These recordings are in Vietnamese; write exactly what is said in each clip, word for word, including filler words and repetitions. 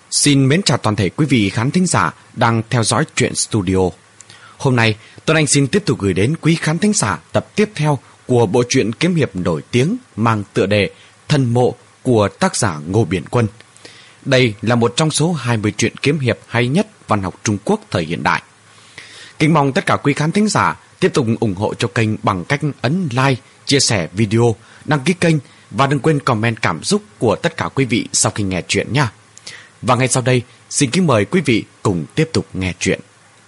Xin mến chào toàn thể quý vị khán thính giả đang theo dõi Truyện Studio. Hôm nay, Tuấn Anh xin tiếp tục gửi đến quý khán thính giả tập tiếp theo của bộ truyện kiếm hiệp nổi tiếng mang tựa đề Thần Mộ của tác giả Ngô Biển Quân. Đây là một trong số hai mươi truyện kiếm hiệp hay nhất văn học Trung Quốc thời hiện đại. Kính mong tất cả quý khán thính giả tiếp tục ủng hộ cho kênh bằng cách ấn like, chia sẻ video, đăng ký kênh và đừng quên comment cảm xúc của tất cả quý vị sau khi nghe truyện nha. Và ngay sau đây, xin kính mời quý vị cùng tiếp tục nghe truyện.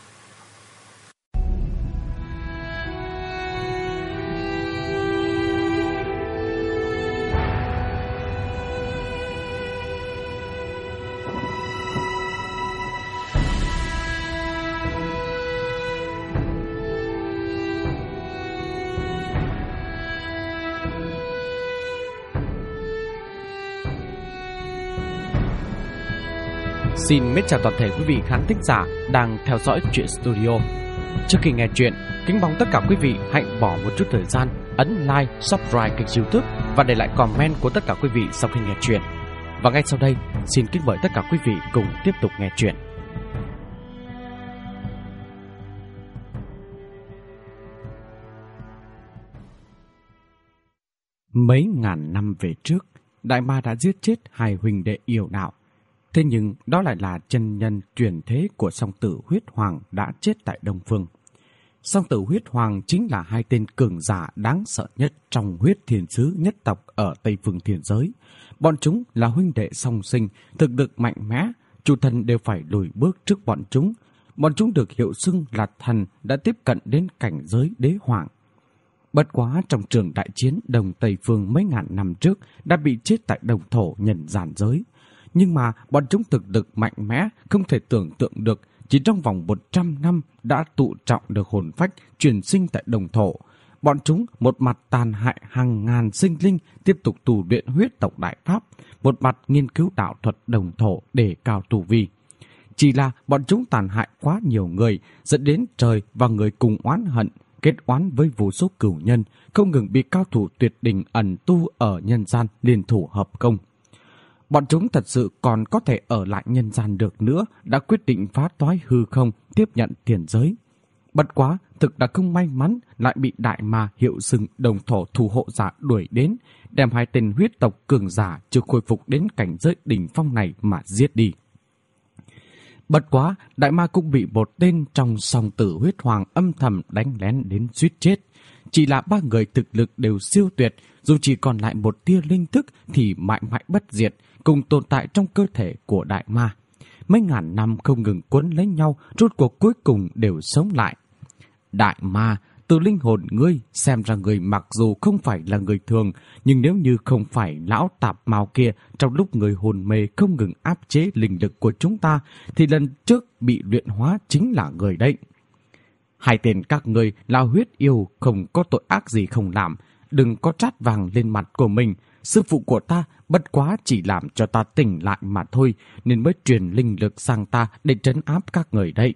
Xin mến chào toàn thể quý vị khán thính giả đang theo dõi Truyện Studio. Trước khi nghe chuyện, kính mong tất cả quý vị hãy bỏ một chút thời gian ấn like, subscribe kênh YouTube và để lại comment của tất cả quý vị sau khi nghe chuyện. Và ngay sau đây, xin kính mời tất cả quý vị cùng tiếp tục nghe chuyện. Mấy ngàn năm về trước, Đại Ma đã giết chết hai huynh đệ yêu đạo. Thế nhưng đó lại là chân nhân truyền thế của Song Tử Huyết Hoàng đã chết tại Đông Phương. Song Tử Huyết Hoàng chính là hai tên cường giả đáng sợ nhất trong Huyết Thiên Sứ nhất tộc ở Tây Phương Thiên Giới. Bọn chúng là huynh đệ song sinh, thực lực mạnh mẽ, chủ thần đều phải lùi bước trước bọn chúng. Bọn chúng được hiệu xưng là thần đã tiếp cận đến cảnh giới đế hoàng. Bất quá trong trường đại chiến Đông Tây Phương mấy ngàn năm trước đã bị chết tại Đồng Thổ nhân gian giới. Nhưng mà bọn chúng thực lực mạnh mẽ, không thể tưởng tượng được, chỉ trong vòng một trăm năm đã tụ trọng được hồn phách truyền sinh tại Đồng Thổ. Bọn chúng một mặt tàn hại hàng ngàn sinh linh tiếp tục tu luyện huyết tộc đại pháp, một mặt nghiên cứu đạo thuật Đồng Thổ để cao tu vi. Chỉ là bọn chúng tàn hại quá nhiều người, dẫn đến trời và người cùng oán hận, kết oán với vô số cửu nhân, không ngừng bị cao thủ tuyệt đỉnh ẩn tu ở nhân gian liên thủ hợp công. Bọn chúng thật sự còn có thể ở lại nhân gian được nữa, đã quyết định phá toái hư không, tiếp nhận tiền giới. Bất quá, thực đã không may mắn lại bị Đại Ma hiệu xưng Đồng Thổ thủ hộ giả đuổi đến, đem hai tên huyết tộc cường giả chưa khôi phục đến cảnh giới đỉnh phong này mà giết đi. Bất quá, Đại Ma cũng bị một tên trong Song Tử Huyết Hoàng âm thầm đánh lén đến suýt chết. Chỉ là ba người thực lực đều siêu tuyệt, dù chỉ còn lại một tia linh thức thì mãi mãi bất diệt, cùng tồn tại trong cơ thể của Đại Ma. Mấy ngàn năm không ngừng cuốn lấy nhau, rốt cuộc cuối cùng đều sống lại. Đại Ma, từ linh hồn ngươi xem ra người mặc dù không phải là người thường, nhưng nếu như không phải lão tạp mao kia trong lúc người hồn mê không ngừng áp chế linh lực của chúng ta, thì lần trước bị luyện hóa chính là người đấy. Hai tên các ngươi là huyết yêu, không có tội ác gì không làm, đừng có trát vàng lên mặt của mình. Sư phụ của ta bất quá chỉ làm cho ta tỉnh lại mà thôi, nên mới truyền linh lực sang ta để trấn áp các người đây.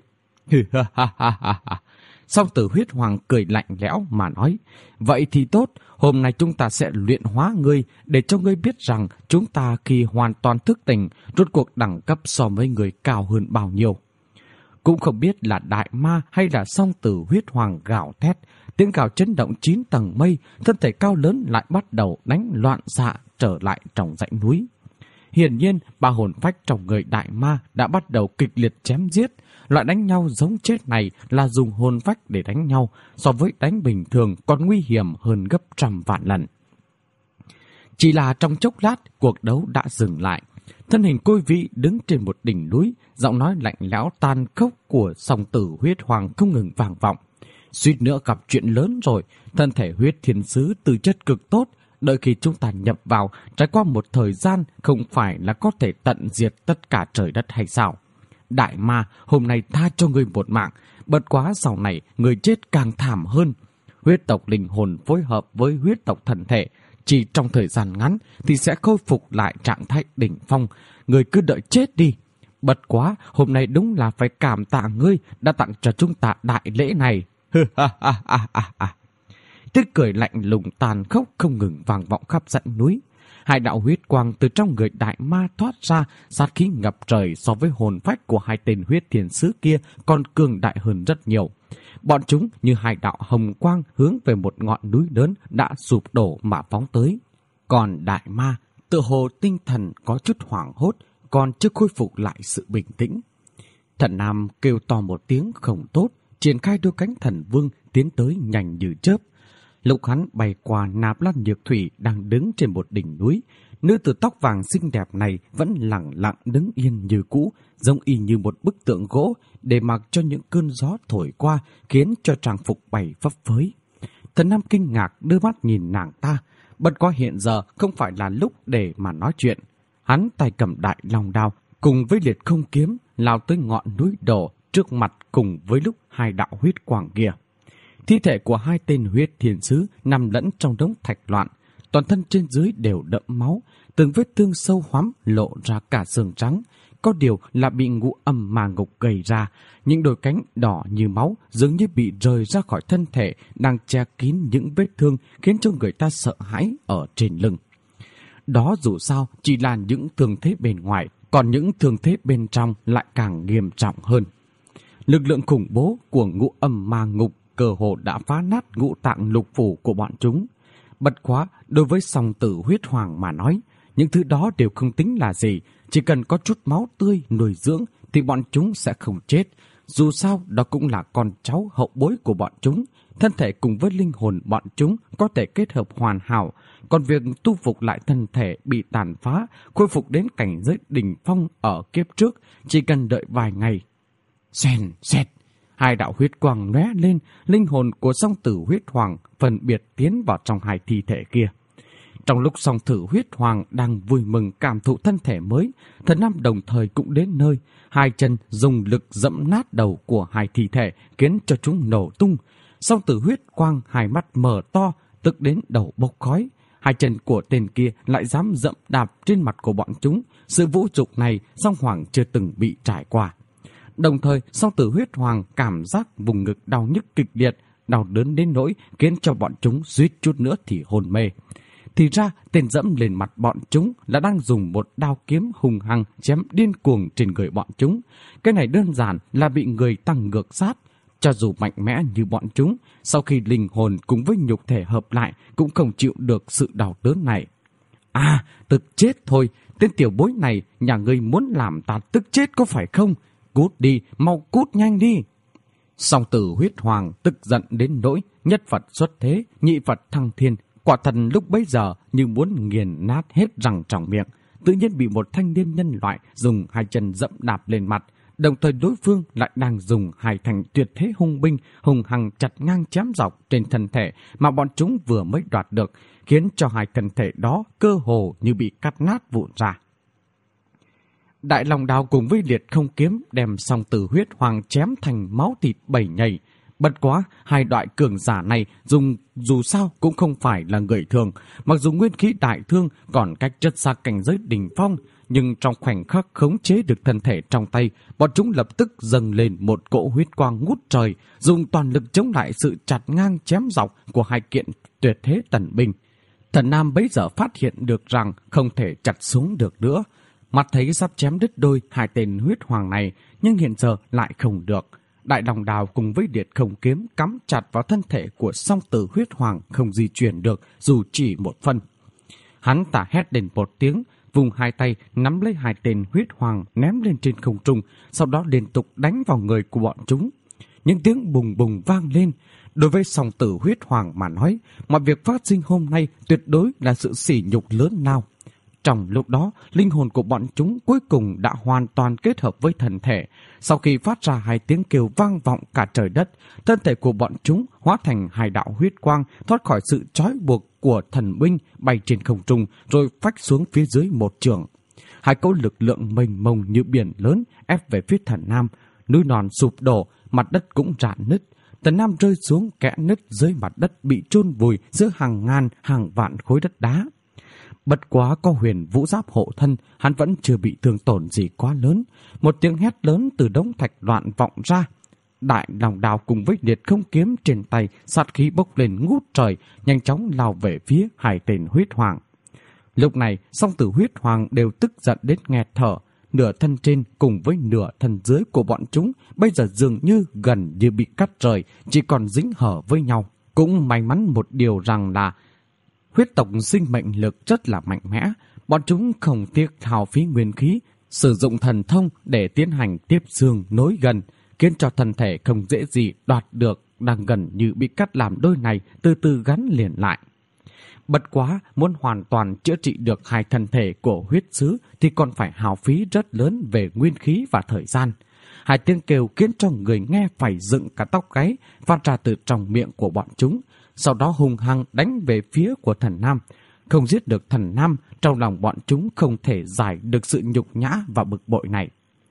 Song Tử Huyết Hoàng cười lạnh lẽo mà nói, vậy thì tốt, hôm nay chúng ta sẽ luyện hóa ngươi để cho ngươi biết rằng chúng ta khi hoàn toàn thức tỉnh, rốt cuộc đẳng cấp so với người cao hơn bao nhiêu. Cũng không biết là Đại Ma hay là Song Tử Huyết Hoàng gào thét, tiếng gào chấn động chín tầng mây, thân thể cao lớn lại bắt đầu đánh loạn xạ trở lại trong dãy núi. Hiển nhiên, ba hồn phách trong người Đại Ma đã bắt đầu kịch liệt chém giết. Loại đánh nhau giống chết này là dùng hồn phách để đánh nhau, so với đánh bình thường còn nguy hiểm hơn gấp trăm vạn lần. Chỉ là trong chốc lát, cuộc đấu đã dừng lại. Thân hình Côi Vĩ đứng trên một đỉnh núi, giọng nói lạnh lẽo tàn khốc của Song Tử Huyết Hoàng không ngừng vang vọng. Suýt nữa gặp chuyện lớn rồi, thân thể Huyết Thiên Sứ tư chất cực tốt, đợi khi chúng ta nhập vào, trải qua một thời gian không phải là có thể tận diệt tất cả trời đất hay sao? Đại Ma, hôm nay tha cho ngươi một mạng, bất quá sau này người chết càng thảm hơn. Huyết tộc linh hồn phối hợp với huyết tộc thần thể, chỉ trong thời gian ngắn thì sẽ khôi phục lại trạng thái đỉnh phong, người cứ đợi chết đi. Bất quá, hôm nay đúng là phải cảm tạ ngươi đã tặng cho chúng ta đại lễ này. Tiếng cười lạnh lùng tàn khốc không ngừng vang vọng khắp dãy núi. Hai đạo huyết quang từ trong người đại ma thoát ra, sát khí ngập trời so với hồn phách của hai tên huyết thiên sứ kia còn cường đại hơn rất nhiều. Bọn chúng như hai đạo hồng quang hướng về một ngọn núi lớn đã sụp đổ mà phóng tới. Còn đại ma, tựa hồ tinh thần có chút hoảng hốt, còn chưa khôi phục lại sự bình tĩnh. Thần Nam kêu to một tiếng không tốt, triển khai đôi cánh thần vương tiến tới nhanh như chớp. Lúc hắn bay qua Nạp Lan Nhược Thủy đang đứng trên một đỉnh núi, nữ tử tóc vàng xinh đẹp này vẫn lặng lặng đứng yên như cũ, giống y như một bức tượng gỗ để mặc cho những cơn gió thổi qua, khiến cho trang phục bay phấp phới. Thần Nam kinh ngạc đưa mắt nhìn nàng ta, bất quá hiện giờ không phải là lúc để mà nói chuyện. Hắn tay cầm đại long đao cùng với liệt không kiếm lao tới ngọn núi đổ trước mặt cùng với lúc hai đạo huyết quang kia. Thi thể của hai tên huyết thiên sứ nằm lẫn trong đống thạch loạn, toàn thân trên dưới đều đẫm máu, từng vết thương sâu hoắm lộ ra cả xương trắng. Có điều là bị ngũ âm ma ngục gầy ra, những đôi cánh đỏ như máu dường như bị rời ra khỏi thân thể, đang che kín những vết thương khiến cho người ta sợ hãi ở trên lưng. Đó dù sao chỉ là những thương thế bên ngoài, còn những thương thế bên trong lại càng nghiêm trọng hơn. Lực lượng khủng bố của ngũ âm ma ngục cơ hồ đã phá nát ngũ tạng lục phủ của bọn chúng. Bất quá, đối với song tử huyết hoàng mà nói, những thứ đó đều không tính là gì. Chỉ cần có chút máu tươi nuôi dưỡng thì bọn chúng sẽ không chết. Dù sao, đó cũng là con cháu hậu bối của bọn chúng. Thân thể cùng với linh hồn bọn chúng có thể kết hợp hoàn hảo. Còn việc tu phục lại thân thể bị tàn phá, khôi phục đến cảnh giới đỉnh phong ở kiếp trước, chỉ cần đợi vài ngày. Xèn, xẹt, hai đạo huyết quang lóe lên, linh hồn của song tử huyết hoàng phân biệt tiến vào trong hai thi thể kia. Trong lúc song tử huyết hoàng đang vui mừng cảm thụ thân thể mới, Thần Nam đồng thời cũng đến nơi. Hai chân dùng lực dẫm nát đầu của hai thi thể, khiến cho chúng nổ tung. Song tử huyết quang hai mắt mở to, tức đến đầu bốc khói. Hai chân của tên kia lại dám dẫm đạp trên mặt của bọn chúng. Sự vũ nhục này song hoàng chưa từng bị trải qua. Đồng thời, song tử huyết hoàng cảm giác vùng ngực đau nhức kịch liệt, đau đớn đến nỗi khiến cho bọn chúng suýt chút nữa thì hôn mê. Thì ra, tên dẫm lên mặt bọn chúng là đang dùng một đao kiếm hung hăng chém điên cuồng trên người bọn chúng. Cái này đơn giản là bị người tăng ngược sát. Cho dù mạnh mẽ như bọn chúng, sau khi linh hồn cùng với nhục thể hợp lại cũng không chịu được sự đau đớn này. À, tức chết thôi, tên tiểu bối này nhà ngươi muốn làm ta tức chết có phải không? Cút đi, mau cút nhanh đi. Song tử huyết hoàng tức giận đến nỗi nhất Phật xuất thế, nhị Phật thăng thiên. Quả thần lúc bấy giờ như muốn nghiền nát hết răng trong miệng. Tự nhiên bị một thanh niên nhân loại dùng hai chân dẫm đạp lên mặt. Đồng thời đối phương lại đang dùng hai thanh tuyệt thế hung binh hùng hằng chặt ngang chém dọc trên thân thể mà bọn chúng vừa mới đoạt được, khiến cho hai thân thể đó cơ hồ như bị cắt nát vụn ra. Đại long đao cùng với liệt không kiếm đem song tử huyết hoàng chém thành máu thịt bảy nhầy. Bất quá, hai loại cường giả này dùng dù sao cũng không phải là người thường. Mặc dù nguyên khí đại thương còn cách rất xa cảnh giới đỉnh phong, nhưng trong khoảnh khắc khống chế được thân thể trong tay, bọn chúng lập tức dâng lên một cỗ huyết quang ngút trời, dùng toàn lực chống lại sự chặt ngang chém dọc của hai kiện tuyệt thế tần binh. Thần Nam bấy giờ phát hiện được rằng không thể chặt xuống được nữa. Mặt thấy sắp chém đứt đôi hai tên huyết hoàng này, nhưng hiện giờ lại không được. Đại đồng đào cùng với liệt không kiếm cắm chặt vào thân thể của song tử huyết hoàng không di chuyển được dù chỉ một phân. Hắn ta hét lên một tiếng, vùng hai tay nắm lấy hai tên huyết hoàng ném lên trên không trung, sau đó liên tục đánh vào người của bọn chúng. Những tiếng bùng bùng vang lên. Đối với song tử huyết hoàng mà nói, mọi việc phát sinh hôm nay tuyệt đối là sự sỉ nhục lớn lao. Trong lúc đó, linh hồn của bọn chúng cuối cùng đã hoàn toàn kết hợp với thân thể. Sau khi phát ra hai tiếng kêu vang vọng cả trời đất, thân thể của bọn chúng hóa thành hai đạo huyết quang thoát khỏi sự trói buộc của thần binh, bay trên không trung rồi phách xuống phía dưới một trường. Hai cỗ lực lượng mênh mông như biển lớn ép về phía Thần Nam, núi non sụp đổ, mặt đất cũng rạn nứt. Thần Nam rơi xuống kẽ nứt dưới mặt đất bị chôn vùi giữa hàng ngàn hàng vạn khối đất đá. Bất quá có huyền vũ giáp hộ thân, hắn vẫn chưa bị thương tổn gì quá lớn. Một tiếng hét lớn từ đống thạch loạn vọng ra. Đại lòng đào cùng với liệt không kiếm trên tay, sát khí bốc lên ngút trời, nhanh chóng lao về phía hai tên huyết hoàng. Lúc này, song tử huyết hoàng đều tức giận đến nghẹt thở. Nửa thân trên cùng với nửa thân dưới của bọn chúng bây giờ dường như gần như bị cắt rời, chỉ còn dính hở với nhau. Cũng may mắn một điều rằng là huyết tộc sinh mệnh lực rất là mạnh mẽ. Bọn chúng không tiếc hao phí nguyên khí, sử dụng thần thông để tiến hành tiếp xương nối gần, khiến cho thân thể không dễ gì đoạt được đang gần như bị cắt làm đôi này từ từ gắn liền lại. Bất quá, muốn hoàn toàn chữa trị được hai thân thể của huyết sứ thì còn phải hao phí rất lớn về nguyên khí và thời gian. Hai tiếng kêu khiến cho người nghe phải dựng cả tóc gáy phát ra từ trong miệng của bọn chúng, sau đó hung hăng đánh về phía của thần nam. Không giết được thần nam, trong lòng bọn chúng không thể giải được sự nhục nhã và bực bội này.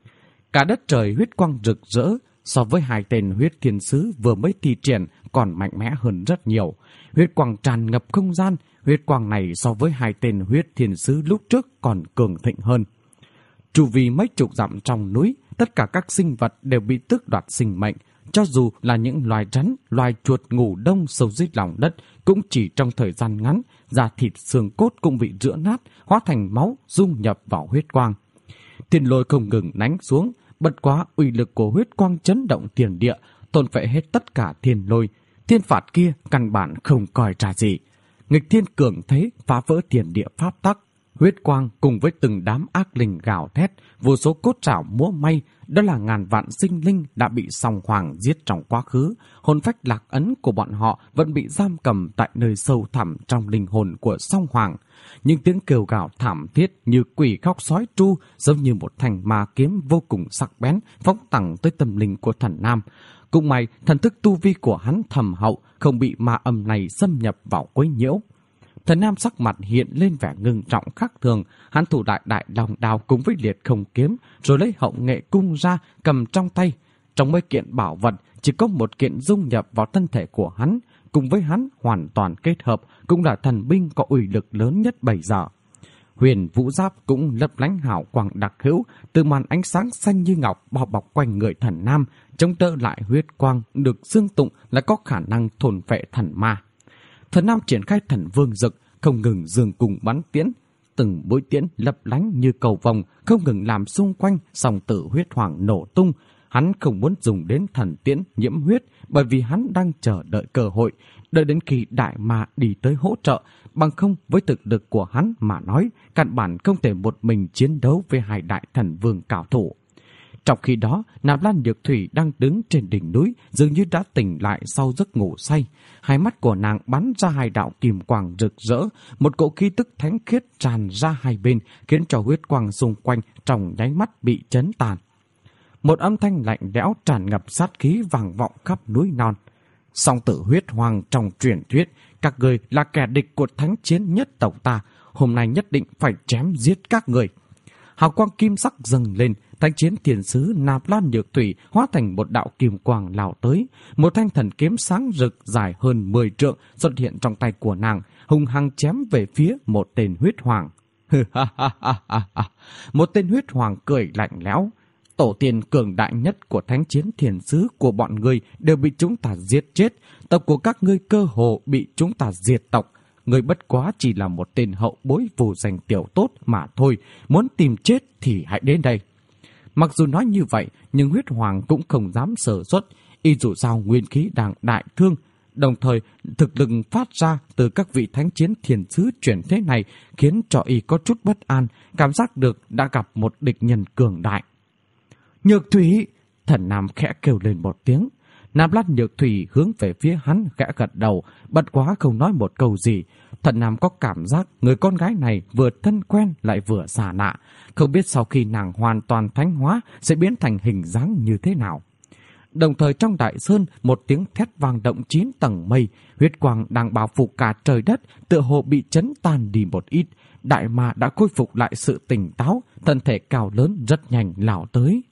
Cả đất trời huyết quang rực rỡ, so với hai tên huyết thiên sứ vừa mới thi triển còn mạnh mẽ hơn rất nhiều. Huyết quang tràn ngập không gian, huyết quang này so với hai tên huyết thiên sứ lúc trước còn cường thịnh hơn. Chu vi mấy chục dặm trong núi, tất cả các sinh vật đều bị tước đoạt sinh mệnh. Cho dù là những loài rắn, loài chuột ngủ đông sâu dưới lòng đất, cũng chỉ trong thời gian ngắn, da thịt xương cốt cũng bị rữa nát, hóa thành máu dung nhập vào huyết quang. Thiên lôi không ngừng đánh xuống, bất quá uy lực của huyết quang chấn động thiên địa, thôn phệ hết tất cả thiên lôi. Thiên phạt kia căn bản không coi ra gì. Nghịch thiên cường thế phá vỡ thiên địa pháp tắc. Huyết quang cùng với từng đám ác linh gào thét, vô số cốt trảo múa may, đó là ngàn vạn sinh linh đã bị song hoàng giết trong quá khứ. Hồn phách lạc ấn của bọn họ vẫn bị giam cầm tại nơi sâu thẳm trong linh hồn của song hoàng. Những tiếng kêu gào thảm thiết như quỷ khóc sói tru, giống như một thanh ma kiếm vô cùng sắc bén phóng thẳng tới tâm linh của thần nam. Cũng may thần thức tu vi của hắn thầm hậu, không bị ma âm này xâm nhập vào quấy nhiễu. Thần nam sắc mặt hiện lên vẻ ngưng trọng khác thường, hắn thủ đại đại long đao cùng với liệt không kiếm, rồi lấy hậu nghệ cung ra cầm trong tay. Trong mấy kiện bảo vật, chỉ có một kiện dung nhập vào thân thể của hắn, cùng với hắn hoàn toàn kết hợp, cũng là thần binh có uy lực lớn nhất bây giờ. Huyền vũ giáp cũng lấp lánh hào quang đặc hữu, từ màn ánh sáng xanh như ngọc bao bọc quanh người thần nam, chống đỡ lại huyết quang được xương tụng là có khả năng thôn phệ thần ma. Thần nam triển khai thần vương dực, không ngừng dường cùng bắn tiễn, từng mũi tiễn lấp lánh như cầu vồng, không ngừng làm xung quanh song tử huyết hoàng nổ tung. Hắn không muốn dùng đến thần tiễn nhiễm huyết, bởi vì hắn đang chờ đợi cơ hội, đợi đến khi đại ma đi tới hỗ trợ, bằng không với thực lực của hắn mà nói, căn bản không thể một mình chiến đấu với hai đại thần vương cao thủ. Trong khi đó, Nạp Lan Nhược Thủy đang đứng trên đỉnh núi, dường như đã tỉnh lại sau giấc ngủ say. Hai mắt của nàng bắn ra hai đạo kim quang rực rỡ, một cỗ khí tức thánh khiết tràn ra hai bên, khiến cho huyết quang xung quanh trong nháy mắt bị chấn tàn. Một âm thanh lạnh lẽo tràn ngập sát khí vang vọng khắp núi non. Song tử huyết hoàng trong truyền thuyết, các người là kẻ địch của thánh chiến nhất tộc ta, hôm nay nhất định phải chém giết các người. Hào quang kim sắc dâng lên, thánh chiến thiên sứ Nạp Lan Nhược Thủy hóa thành một đạo kim quang lao tới, một thanh thần kiếm sáng rực dài hơn mười trượng xuất hiện trong tay của nàng, hung hăng chém về phía một tên huyết hoàng. Một tên huyết hoàng cười lạnh lẽo. Tổ tiên cường đại nhất của thánh chiến thiên sứ của bọn ngươi đều bị chúng ta giết chết, tộc của các ngươi cơ hồ bị chúng ta diệt tộc. Ngươi bất quá chỉ là một tên hậu bối vô danh tiểu tốt mà thôi, muốn tìm chết thì hãy đến đây. Mặc dù nói như vậy, nhưng huyết hoàng cũng không dám sờ xuất, y dù sao nguyên khí đang đại thương, đồng thời thực lực phát ra từ các vị thánh chiến thiên sứ chuyển thế này khiến cho y có chút bất an, cảm giác được đã gặp một địch nhân cường đại. Nhược Thủy! Thần nam khẽ kêu lên một tiếng. Nạp Lan Nhược Thủy hướng về phía hắn khẽ gật đầu, bất quá không nói một câu gì. Thần nam có cảm giác người con gái này vừa thân quen lại vừa xa lạ, không biết sau khi nàng hoàn toàn thánh hóa sẽ biến thành hình dáng như thế nào. Đồng thời trong đại sơn, một tiếng thét vang động chín tầng mây, huyết quang đang bao phủ cả trời đất, tựa hồ bị chấn tan đi một ít. Đại ma đã khôi phục lại sự tỉnh táo, thân thể cao lớn rất nhanh lao tới.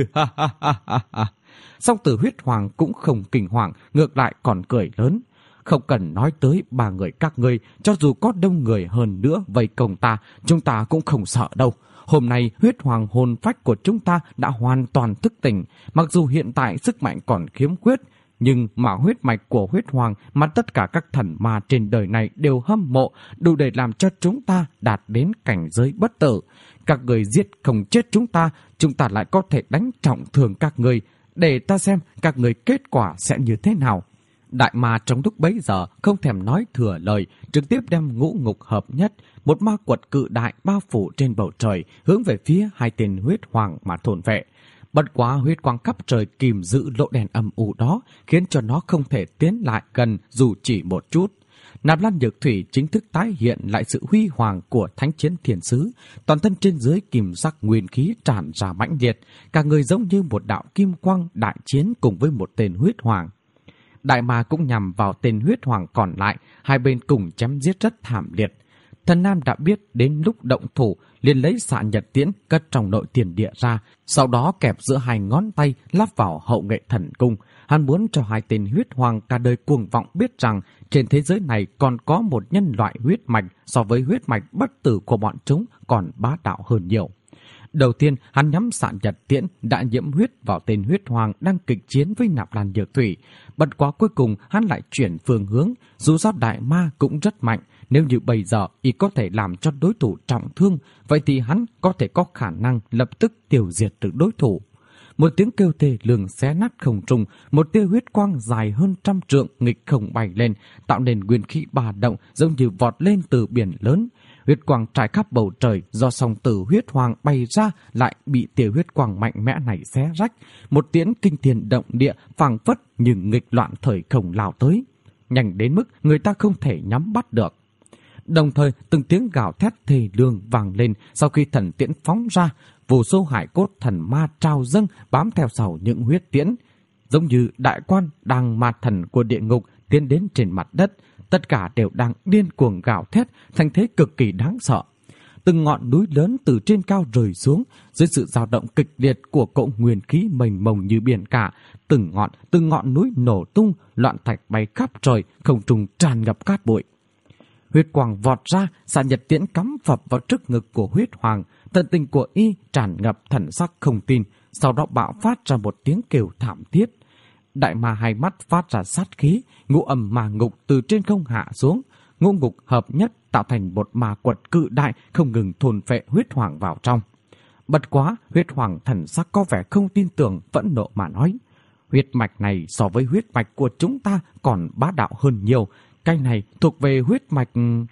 Song tử huyết hoàng cũng không kinh hoàng, ngược lại còn cười lớn. Không cần nói tới ba người các ngươi, cho dù có đông người hơn nữa vây công ta, chúng ta cũng không sợ đâu. Hôm nay huyết hoàng hồn phách của chúng ta đã hoàn toàn thức tỉnh, mặc dù hiện tại sức mạnh còn khiếm khuyết, Nhưng mà huyết mạch của huyết hoàng mà tất cả các thần ma trên đời này đều hâm mộ, đủ để làm cho chúng ta đạt đến cảnh giới bất tử. Các người giết không chết chúng ta, chúng ta lại có thể đánh trọng thương các người, để ta xem các người kết quả sẽ như thế nào. Đại ma trong lúc bấy giờ không thèm nói thừa lời, trực tiếp đem ngũ ngục hợp nhất, một ma quật cự đại bao phủ trên bầu trời, hướng về phía hai tên huyết hoàng mà thôn vệ. Bất quá huyết quang khắp trời kìm giữ lỗ đèn âm u đó, khiến cho nó không thể tiến lại gần dù chỉ một chút. Nạp Lan Nhược Thủy chính thức tái hiện lại sự huy hoàng của thánh chiến thiên sứ, toàn thân trên dưới kim sắc nguyên khí tràn ra mãnh liệt, cả người giống như một đạo kim quang đại chiến cùng với một tên huyết hoàng. Đại ma cũng nhằm vào tên huyết hoàng còn lại, hai bên cùng chém giết rất thảm liệt. Thần Nam đã biết đến lúc động thủ, liền lấy xạ nhật tiễn cất trong nội tiền địa ra, sau đó kẹp giữa hai ngón tay lắp vào hậu nghệ thần cung. Hắn muốn cho hai tên huyết hoàng cả đời cuồng vọng biết rằng trên thế giới này còn có một nhân loại huyết mạch so với huyết mạch bất tử của bọn chúng còn bá đạo hơn nhiều. Đầu tiên, hắn nhắm xạ nhật tiễn đã nhiễm huyết vào tên huyết hoàng đang kịch chiến với Nạp Lan Nhược Thủy. Bất quá cuối cùng hắn lại chuyển phương hướng, dù sao đại ma cũng rất mạnh. Nếu như bây giờ y có thể làm cho đối thủ trọng thương, vậy thì hắn có thể có khả năng lập tức tiêu diệt được đối thủ. Một tiếng kêu thê lương xé nát không trung, một tia huyết quang dài hơn trăm trượng nghịch không bay lên, tạo nên nguyên khí ba động giống như vọt lên từ biển lớn. Huyết quang trải khắp bầu trời, do song tử huyết hoàng bay ra lại bị tia huyết quang mạnh mẽ này xé rách. Một tiễn kinh thiên động địa phảng phất nhưng nghịch loạn thời không lao tới, nhanh đến mức người ta không thể nhắm bắt được. Đồng thời từng tiếng gào thét thê lương vang lên sau khi thần tiễn phóng ra, vô số hải cốt thần ma trào dâng bám theo sau những huyết tiễn, giống như đại quan đang ma thần của địa ngục tiến đến trên mặt đất. Tất cả đều đang điên cuồng gào thét, thành thế cực kỳ đáng sợ. Từng ngọn núi lớn từ trên cao rơi xuống, dưới sự dao động kịch liệt của cỗ nguyên khí mênh mông như biển cả, từng ngọn từng ngọn núi nổ tung, loạn thạch bay khắp trời, không trung tràn ngập cát bụi. Huyết quang vọt ra, xạ nhật tiễn cắm phập vào trước ngực của huyết hoàng, thần tình của y tràn ngập thần sắc không tin, sau đó bạo phát ra một tiếng kêu thảm thiết. Đại ma hai mắt phát ra sát khí, ngũ âm ma ngục từ trên không hạ xuống, ngũ ngục hợp nhất tạo thành một ma quật cự đại không ngừng thôn phệ huyết hoàng vào trong. Bất quá, huyết hoàng thần sắc có vẻ không tin tưởng, phẫn nộ mà nói: huyết mạch này so với huyết mạch của chúng ta còn bá đạo hơn nhiều, cái này thuộc về huyết mạch.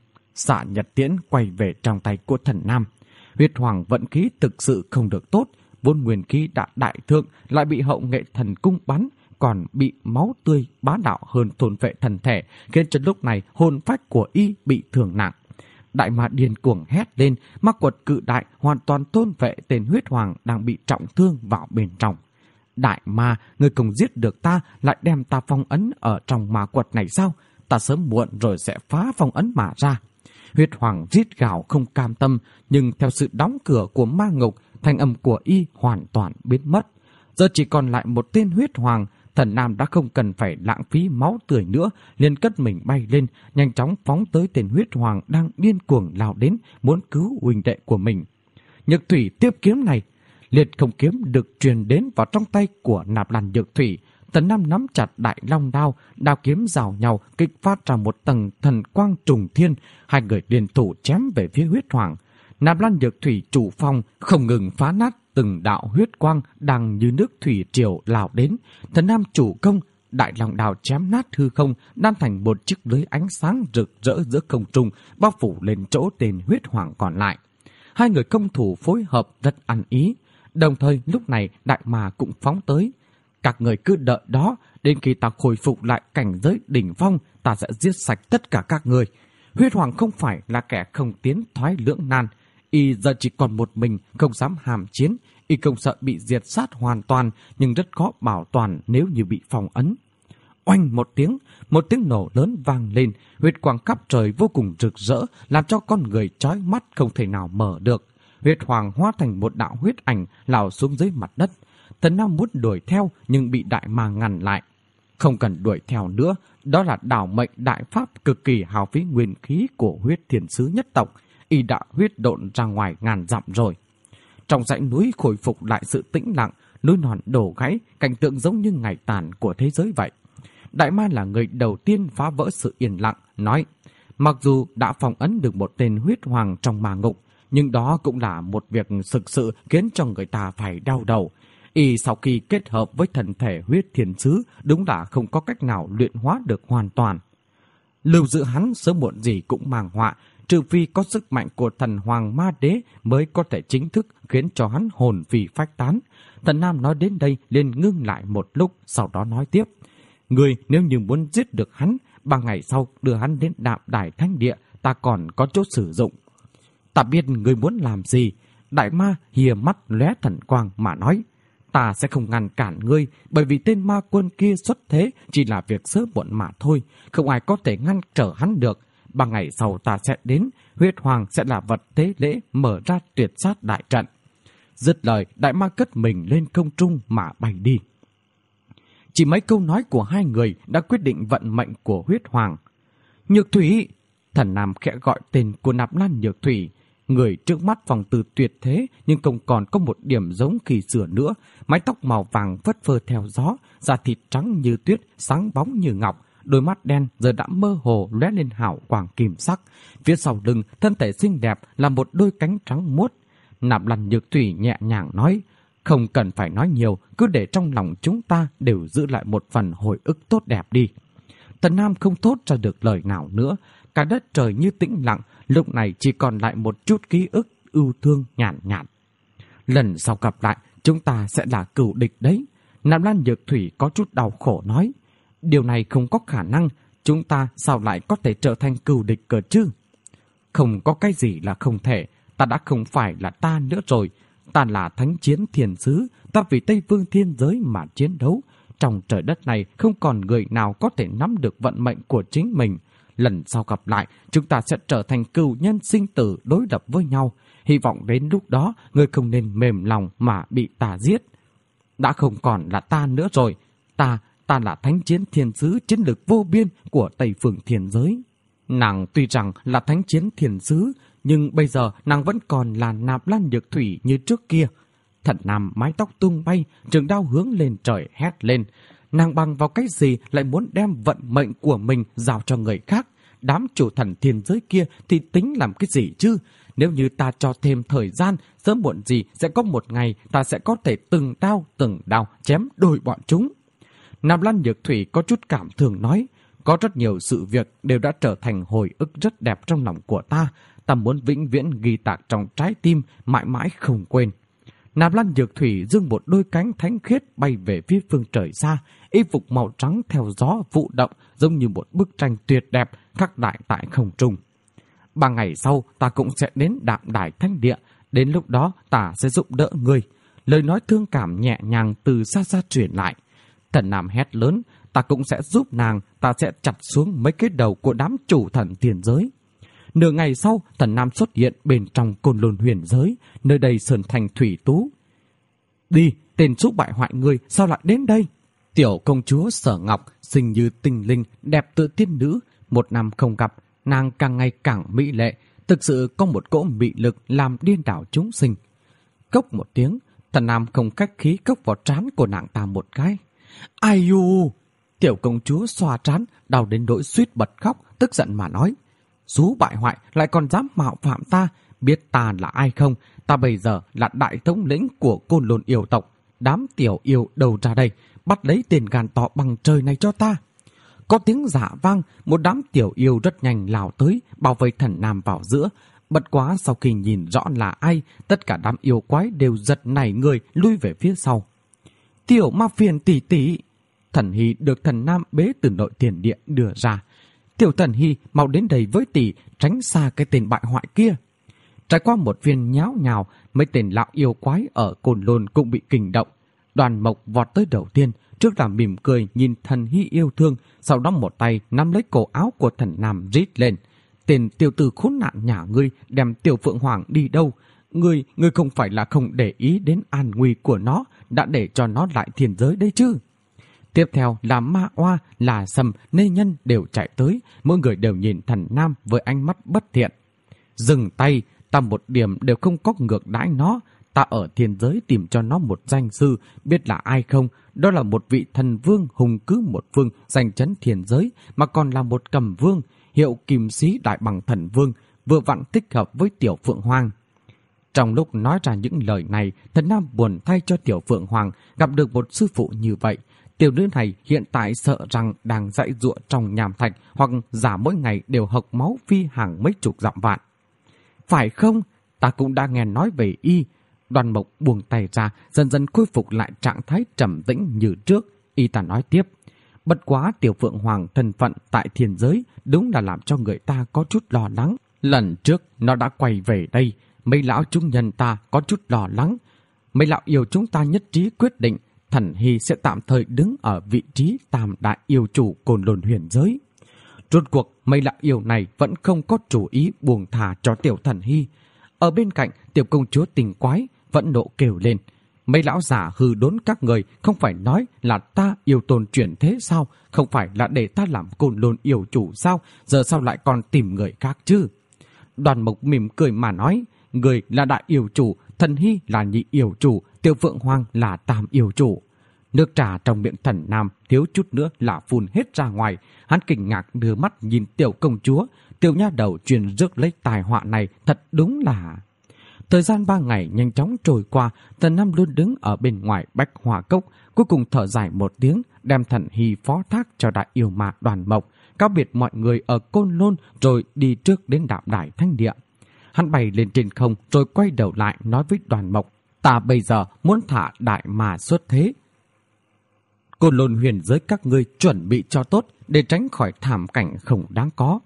Xạ nhật tiễn quay về trong tay của thần Nam. Huyết hoàng vận khí thực sự không được tốt, vốn nguyên khí đã đại thượng lại bị hậu nghệ thần cung bắn, còn bị máu tươi bá đạo hơn thôn vệ thần thể, khiến cho lúc này hồn phách của y bị thương nặng. Đại ma điên cuồng hét lên, ma quật cự đại hoàn toàn thôn vệ tên huyết hoàng đang bị trọng thương vào bên trong. Đại ma, người không giết được ta lại đem ta phong ấn ở trong ma quật này sao? Ta sớm muộn rồi sẽ phá phong ấn mà ra. Huyết hoàng rít gào không cam tâm, nhưng theo sự đóng cửa của ma ngục, thanh âm của y hoàn toàn biến mất. Giờ chỉ còn lại một tên huyết hoàng. Thần Nam đã không cần phải lãng phí máu tươi nữa, liền cất mình bay lên, nhanh chóng phóng tới tên huyết hoàng đang điên cuồng lao đến, muốn cứu huynh đệ của mình. Nhược Thủy tiếp kiếm này, liệt không kiếm được truyền đến vào trong tay của Nạp Lan Nhược Thủy. Thần Nam nắm chặt đại long đao, đao kiếm rào nhau, kích phát ra một tầng thần quang trùng thiên, hai người liên thủ chém về phía huyết hoàng. Nạp Lan Nhược Thủy chủ phong không ngừng phá nát từng đạo huyết quang đang như nước thủy triều lao đến. Thần Nam chủ công, đại long đao chém nát hư không, đan thành một chiếc lưới ánh sáng rực rỡ giữa không trung, bao phủ lên chỗ tên huyết hoàng còn lại. Hai người công thủ phối hợp rất ăn ý. Đồng thời lúc này đại ma cũng phóng tới. Các người cứ đợi đó, đến khi ta khôi phục lại cảnh giới đỉnh phong, ta sẽ giết sạch tất cả các người. Huyết hoàng không phải là kẻ không tiến thoái lưỡng nan. Y giờ chỉ còn một mình, không dám hàm chiến. Y không sợ bị diệt sát hoàn toàn, nhưng rất khó bảo toàn nếu như bị phong ấn. Oanh một tiếng, một tiếng nổ lớn vang lên, huyết quang khắp trời vô cùng rực rỡ, làm cho con người chói mắt không thể nào mở được. Huyết hoàng hóa thành một đạo huyết ảnh lao xuống dưới mặt đất. Thần Nam muốn đuổi theo nhưng bị đại ma ngăn lại. Không cần đuổi theo nữa, đó là đảo mệnh đại pháp cực kỳ hao phí nguyên khí của huyết thiên sứ nhất tộc. Y đã huyết độn ra ngoài ngàn dặm rồi. Trong dãy núi khôi phục lại sự tĩnh lặng, núi non đổ gãy, cảnh tượng giống như ngày tàn của thế giới vậy. Đại Ma là người đầu tiên phá vỡ sự yên lặng, nói: mặc dù đã phong ấn được một tên huyết hoàng trong ma ngục, nhưng đó cũng là một việc thực sự khiến cho người ta phải đau đầu. Y sau khi kết hợp với thần thể huyết thiên sứ, đúng là không có cách nào luyện hóa được hoàn toàn. Lưu giữ hắn sớm muộn gì cũng mang họa, trừ phi có sức mạnh của thần hoàng ma đế mới có thể chính thức khiến cho hắn hồn phi phách tán. Thần Nam nói đến đây liền ngưng lại một lúc, sau đó nói tiếp: người nếu như muốn giết được hắn, ba ngày sau đưa hắn đến Đạm Đài Thánh Địa, ta còn có chỗ sử dụng. Ta biết người muốn làm gì. Đại Ma hìa mắt lóe thần quang mà nói: ta sẽ không ngăn cản ngươi, bởi vì tên ma quân kia xuất thế chỉ là việc sớm muộn mà thôi, không ai có thể ngăn trở hắn được. Ba ngày sau ta sẽ đến, huyết hoàng sẽ là vật tế lễ mở ra tuyệt sát đại trận. Dứt lời, Đại Ma cất mình lên không trung mà bay đi. Chỉ mấy câu nói của hai người đã quyết định vận mệnh của huyết hoàng. Nhược Thủy! Thần Nam khẽ gọi tên của Nạp Lan Nhược Thủy. Người trước mắt phòng từ tuyệt thế nhưng không còn có một điểm giống khi xưa nữa. Mái tóc màu vàng phất phơ theo gió, da thịt trắng như tuyết, sáng bóng như ngọc. Đôi mắt đen giờ đã mơ hồ lóe lên hào quang kim sắc. Phía sau lưng, thân thể xinh đẹp là một đôi cánh trắng muốt. Nạp Lan Nhược Thủy nhẹ nhàng nói: không cần phải nói nhiều, cứ để trong lòng chúng ta đều giữ lại một phần hồi ức tốt đẹp đi. Tần Nam không thốt ra được lời nào nữa. Cả đất trời như tĩnh lặng, lúc này chỉ còn lại một chút ký ức ưu thương nhàn nhạt, nhạt. Lần sau gặp lại, chúng ta sẽ là cừu địch đấy. Nạp Lan Nhược Thủy có chút đau khổ nói: điều này không có khả năng, chúng ta sao lại có thể trở thành cừu địch cơ chứ? Không có cái gì là không thể, ta đã không phải là ta nữa rồi. Ta là thánh chiến thiên sứ, ta vì Tây Phương thiên giới mà chiến đấu. Trong trời đất này không còn người nào có thể nắm được vận mệnh của chính mình. Lần sau gặp lại, chúng ta sẽ trở thành cừu nhân sinh tử đối lập với nhau. Hy vọng đến lúc đó, ngươi không nên mềm lòng mà bị ta giết. Đã không còn là ta nữa rồi. Ta, ta là thánh chiến thiên sứ chiến lược vô biên của Tây Phương thiên giới. Nàng tuy rằng là thánh chiến thiên sứ, nhưng bây giờ nàng vẫn còn là Nạp Lan Nhược Thủy như trước kia. Thần Nam mái tóc tung bay, trường đao hướng lên trời hét lên: nàng bằng vào cái gì lại muốn đem vận mệnh của mình giao cho người khác? Đám chủ thần thiên giới kia thì tính làm cái gì chứ? Nếu như ta cho thêm thời gian, sớm muộn gì sẽ có một ngày ta sẽ có thể từng đao từng đao chém đôi bọn chúng. Nạp Lan Nhược Thủy có chút cảm thương nói: có rất nhiều sự việc đều đã trở thành hồi ức rất đẹp trong lòng của ta. Ta muốn vĩnh viễn ghi tạc trong trái tim, mãi mãi không quên. Nạp Lan Nhược Thủy dương một đôi cánh thánh khiết bay về phía phương trời xa, y phục màu trắng theo gió vụ động giống như một bức tranh tuyệt đẹp khắc đại tại không trung. Ba ngày sau ta cũng sẽ đến Đạm Đài Thánh Địa, đến lúc đó ta sẽ giúp đỡ ngươi. Lời nói thương cảm nhẹ nhàng từ xa xa truyền lại. Thần Nam hét lớn: ta cũng sẽ giúp nàng, ta sẽ chặt xuống mấy cái đầu của đám chủ thần thiên giới. Nửa ngày sau, Thần Nam xuất hiện bên trong Côn Lôn huyền giới, nơi đây sơn thành thủy tú. Đi, tên xúc bại hoại ngươi, sao lại đến đây? Tiểu công chúa Sở Ngọc, xinh như tinh linh, đẹp tựa tiên nữ. Một năm không gặp, nàng càng ngày càng mỹ lệ, thực sự có một cỗ mị lực làm điên đảo chúng sinh. Cốc một tiếng, Thần Nam không khách khí cốc vào trán của nàng ta một cái. Ai u! Tiểu công chúa xoa trán, đau đến nỗi suýt bật khóc, tức giận mà nói: Sú bại hoại lại còn dám mạo phạm ta, biết ta là ai không? Ta bây giờ là đại thống lĩnh của Côn Lôn yêu tộc. Đám tiểu yêu đầu ra đây, bắt lấy tên gan to bằng trời này cho ta. Có tiếng giả vang, một đám tiểu yêu rất nhanh lao tới, bao vây Thần Nam vào giữa. Bất quá sau khi nhìn rõ là ai, tất cả đám yêu quái đều giật nảy người lui về phía sau. Tiểu ma phiền tỷ tỷ! Thần Hy được Thần Nam bế từ nội tiền địa đưa ra. Tiểu Thần Hy mau đến đây với tỷ, tránh xa cái tên bại hoại kia. Trải qua một viên nháo nhào, mấy tên lão yêu quái ở Côn Lôn cũng bị kinh động. Đoàn Mộc vọt tới đầu tiên, trước là mỉm cười nhìn Thần Hy yêu thương, sau đó một tay nắm lấy cổ áo của Thần Nam rít lên: Tên tiểu tử khốn nạn nhà ngươi đem Tiểu Phượng Hoàng đi đâu? Ngươi, ngươi không phải là không để ý đến an nguy của nó, đã để cho nó lại thiên giới đấy chứ? Tiếp theo là Ma Oa, là Sầm, Nê Nhân đều chạy tới, mỗi người đều nhìn Thần Nam với ánh mắt bất thiện. Dừng tay, ta một điểm đều không có ngược đãi nó, Ta ở thiên giới tìm cho nó một danh sư, biết là ai không? Đó là một vị thần vương hùng cứ một phương, giành chấn thiên giới, mà còn là một cầm vương, hiệu kim sĩ đại bằng thần vương, vừa vặn thích hợp với Tiểu Phượng Hoàng. Trong lúc nói ra những lời này, Thần Nam buồn thay cho Tiểu Phượng Hoàng gặp được một sư phụ như vậy. Tiểu nữ này hiện tại sợ rằng đang dãy giụa trong nham thạch, hoặc giả mỗi ngày đều hộc máu phi hàng mấy chục dặm vạn. Phải không? Ta cũng đã nghe nói về y. Đoàn Mộc buông tay ra, dần dần khôi phục lại trạng thái trầm tĩnh như trước. Y ta nói tiếp. Bất quá Tiểu Phượng Hoàng thân phận tại thiên giới đúng là làm cho người ta có chút lo lắng. Lần trước nó đã quay về đây, mấy lão chúng nhân ta có chút lo lắng. Mấy lão yêu chúng ta nhất trí quyết định Thần Hy sẽ tạm thời đứng ở vị trí tam đại yêu chủ Côn Lôn huyền giới. Rốt cuộc mấy lão yêu này vẫn không có chủ ý buông thả cho Tiểu Thần Hy. Ở bên cạnh, Tiểu công chúa tình quái vẫn nộ kêu lên. Mấy lão giả hư đốn các người, không phải nói là ta yêu tôn chuyển thế sao? Không phải là để ta làm Côn Lôn yêu chủ sao? Giờ sao lại còn tìm người khác chứ? Đoàn Mộc mỉm cười mà nói, người là đại yêu chủ, Thần Hy là nhị yêu chủ, Tiểu Phượng Hoàng là tam yêu chủ. Nước trà trong miệng Thần Nam thiếu chút nữa là phun hết ra ngoài. Hắn kinh ngạc đưa mắt nhìn Tiểu công chúa. Tiểu nha đầu truyền rước lấy tai họa này thật đúng là... Thời gian ba ngày nhanh chóng trôi qua, Thần Nam luôn đứng ở bên ngoài Bách Hỏa Cốc, cuối cùng thở dài một tiếng, đem Thần Hy phó thác cho đại yêu ma Đoàn Mộc, cáo biệt mọi người ở Côn Lôn rồi đi trước đến Đạo Đài Thánh Địa. Hắn bay lên trên không rồi quay đầu lại nói với Đoàn Mộc, ta bây giờ muốn thả đại ma xuất thế. Côn Lôn huyền giới các ngươi chuẩn bị cho tốt để tránh khỏi thảm cảnh không đáng có.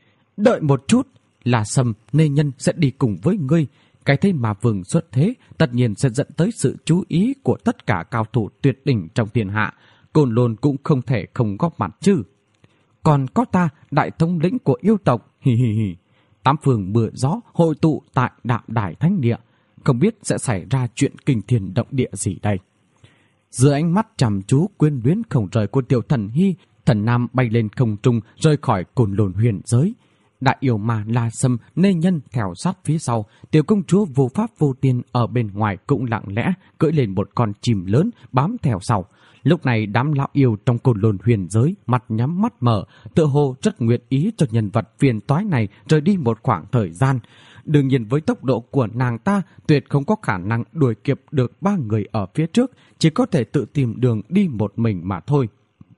Đợi một chút, là Sâm Nê Nhân sẽ đi cùng với ngươi. Cái thế mà vương xuất thế tất nhiên sẽ dẫn tới sự chú ý của tất cả cao thủ tuyệt đỉnh trong thiên hạ. Côn Lôn cũng không thể không góp mặt chứ. Còn có ta, đại thống lĩnh của yêu tộc, hi hi hi. Tám phương mưa gió hội tụ tại Đạm Đài Thánh Địa, không biết sẽ xảy ra chuyện kinh thiên động địa gì đây. Giữa ánh mắt chăm chú quyến luyến không rời của Tiểu Thần Hy, Thần Nam bay lên không trung rời khỏi Côn Lôn huyền giới. Đại yêu ma La Sâm Nê Nhân theo sát phía sau. Tiểu công chúa vô pháp vô tiên ở bên ngoài cũng lặng lẽ cưỡi lên một con chim lớn bám theo sau. Lúc này đám lão yêu trong Côn Lôn huyền giới mặt nhắm mắt mở, tựa hồ rất nguyện ý cho nhân vật phiền toái này rời đi một khoảng thời gian. Đương nhiên với tốc độ của nàng ta tuyệt không có khả năng đuổi kịp được ba người ở phía trước, chỉ có thể tự tìm đường đi một mình mà thôi.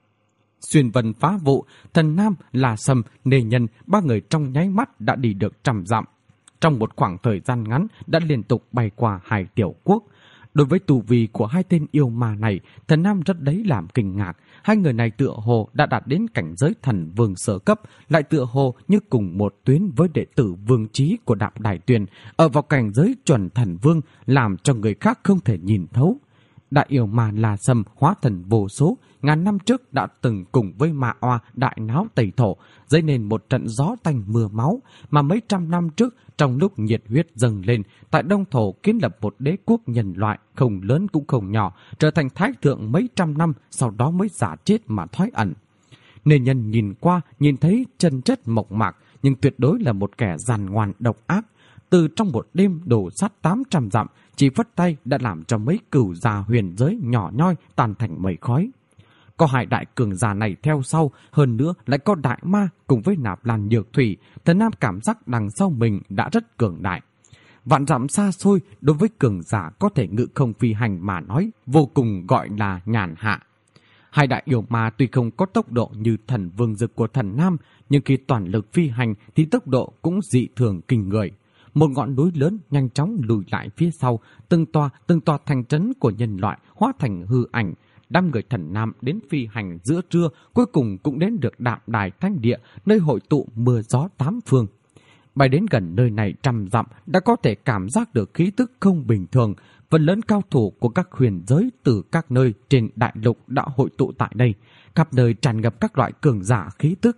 Xuyên vân phá vụ, Thần Nam, La Sâm, Nê Nhân, ba người trong nháy mắt đã đi được trăm dặm. Trong một khoảng thời gian ngắn đã liên tục bay qua hai tiểu quốc. Đối với tu vi của hai tên yêu ma này, Thần Nam rất đấy làm kinh ngạc. Hai người này tựa hồ đã đạt đến cảnh giới thần vương sở cấp, lại tựa hồ như cùng một tuyến với đệ tử vương trí của Đạm Đài Tuyền, ở vào cảnh giới chuẩn thần vương, làm cho người khác không thể nhìn thấu. Đại yêu ma La Sâm hóa thần vô số, ngàn năm trước đã từng cùng với Ma Oa đại náo Tây Thổ, dấy nên một trận gió tanh mưa máu, mà mấy trăm năm trước, trong lúc nhiệt huyết dâng lên, tại Đông Thổ kiến lập một đế quốc nhân loại không lớn cũng không nhỏ, trở thành thái thượng mấy trăm năm, sau đó mới giả chết mà thoái ẩn. Nê Nhân nhìn qua, nhìn thấy chân chất mộc mạc, nhưng tuyệt đối là một kẻ giàn ngoan độc ác. Từ trong một đêm đổ sát tám trăm dặm, chỉ phất tay đã làm cho mấy cửu già huyền giới nhỏ nhoi tan thành mây khói. Có hai đại cường giả này theo sau, hơn nữa lại có đại ma cùng với Nạp Lan Nhược Thủy, Thần Nam cảm giác đằng sau mình đã rất cường đại. Vạn dặm xa xôi, đối với cường giả có thể ngự không phi hành mà nói, vô cùng gọi là nhàn hạ. Hai đại yêu ma tuy không có tốc độ như thần vương dực của Thần Nam, nhưng khi toàn lực phi hành thì tốc độ cũng dị thường kinh người. Một ngọn núi lớn nhanh chóng lùi lại phía sau, từng tòa từng tòa thành trấn của nhân loại hóa thành hư ảnh. Đám người Thần Nam đến phi hành giữa trưa, cuối cùng cũng đến được Đạm Đài Thánh Địa, nơi hội tụ mưa gió tám phương. Bay đến gần nơi này trăm dặm đã có thể cảm giác được khí tức không bình thường. Phần lớn cao thủ của các huyền giới từ các nơi trên đại lục đã hội tụ tại đây, khắp nơi tràn ngập các loại cường giả khí tức.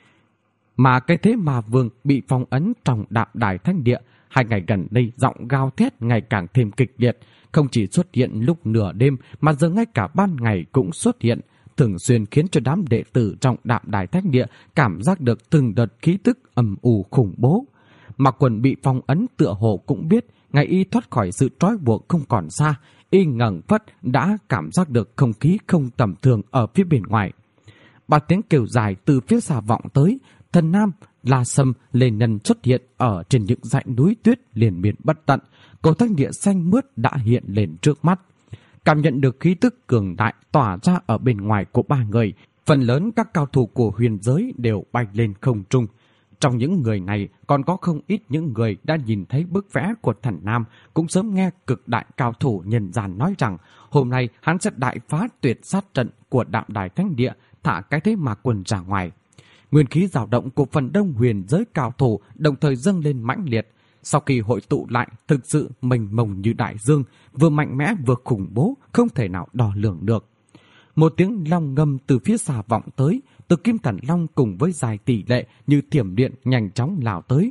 Mà cái thế Ma Vương bị phong ấn trong Đạm Đài Thánh Địa, hai ngày gần đây giọng gào thét ngày càng thêm kịch liệt, không chỉ xuất hiện lúc nửa đêm mà giờ ngay cả ban ngày cũng xuất hiện, thường xuyên khiến cho đám đệ tử trong Đạm Đài Thánh Địa cảm giác được từng đợt khí tức âm u khủng bố. Mà Quần bị phong ấn tựa hồ cũng biết Ngày y thoát khỏi sự trói buộc không còn xa, y ngẩng phất đã cảm giác được không khí không tầm thường ở phía bên ngoài. Ba tiếng kêu dài từ phía xa vọng tới, Thần Nam, La Sâm, Lê Nhân xuất hiện ở trên những dãy núi tuyết liền miên bất tận. Cầu thác địa xanh mướt đã hiện lên trước mắt. Cảm nhận được khí tức cường đại tỏa ra ở bên ngoài của ba người, phần lớn các cao thủ của huyền giới đều bay lên không trung. Trong những người này còn có không ít những người đã nhìn thấy bức vẽ của Thần Nam, cũng sớm nghe cực đại cao thủ nhân gian nói rằng hôm nay hắn sẽ đại phá tuyệt sát trận của Đạm Đài Thánh Địa, thả cái thế mà quần ra ngoài. Nguyên khí dao động của phần đông huyền giới cao thủ đồng thời dâng lên mãnh liệt. Sau khi hội tụ lại, thực sự mênh mông như đại dương, vừa mạnh mẽ vừa khủng bố, không thể nào đo lường được. Một tiếng long ngâm từ phía xa vọng tới, Từ Kim Thần Long cùng với dài tỷ lệ như thiểm điện nhanh chóng lao tới.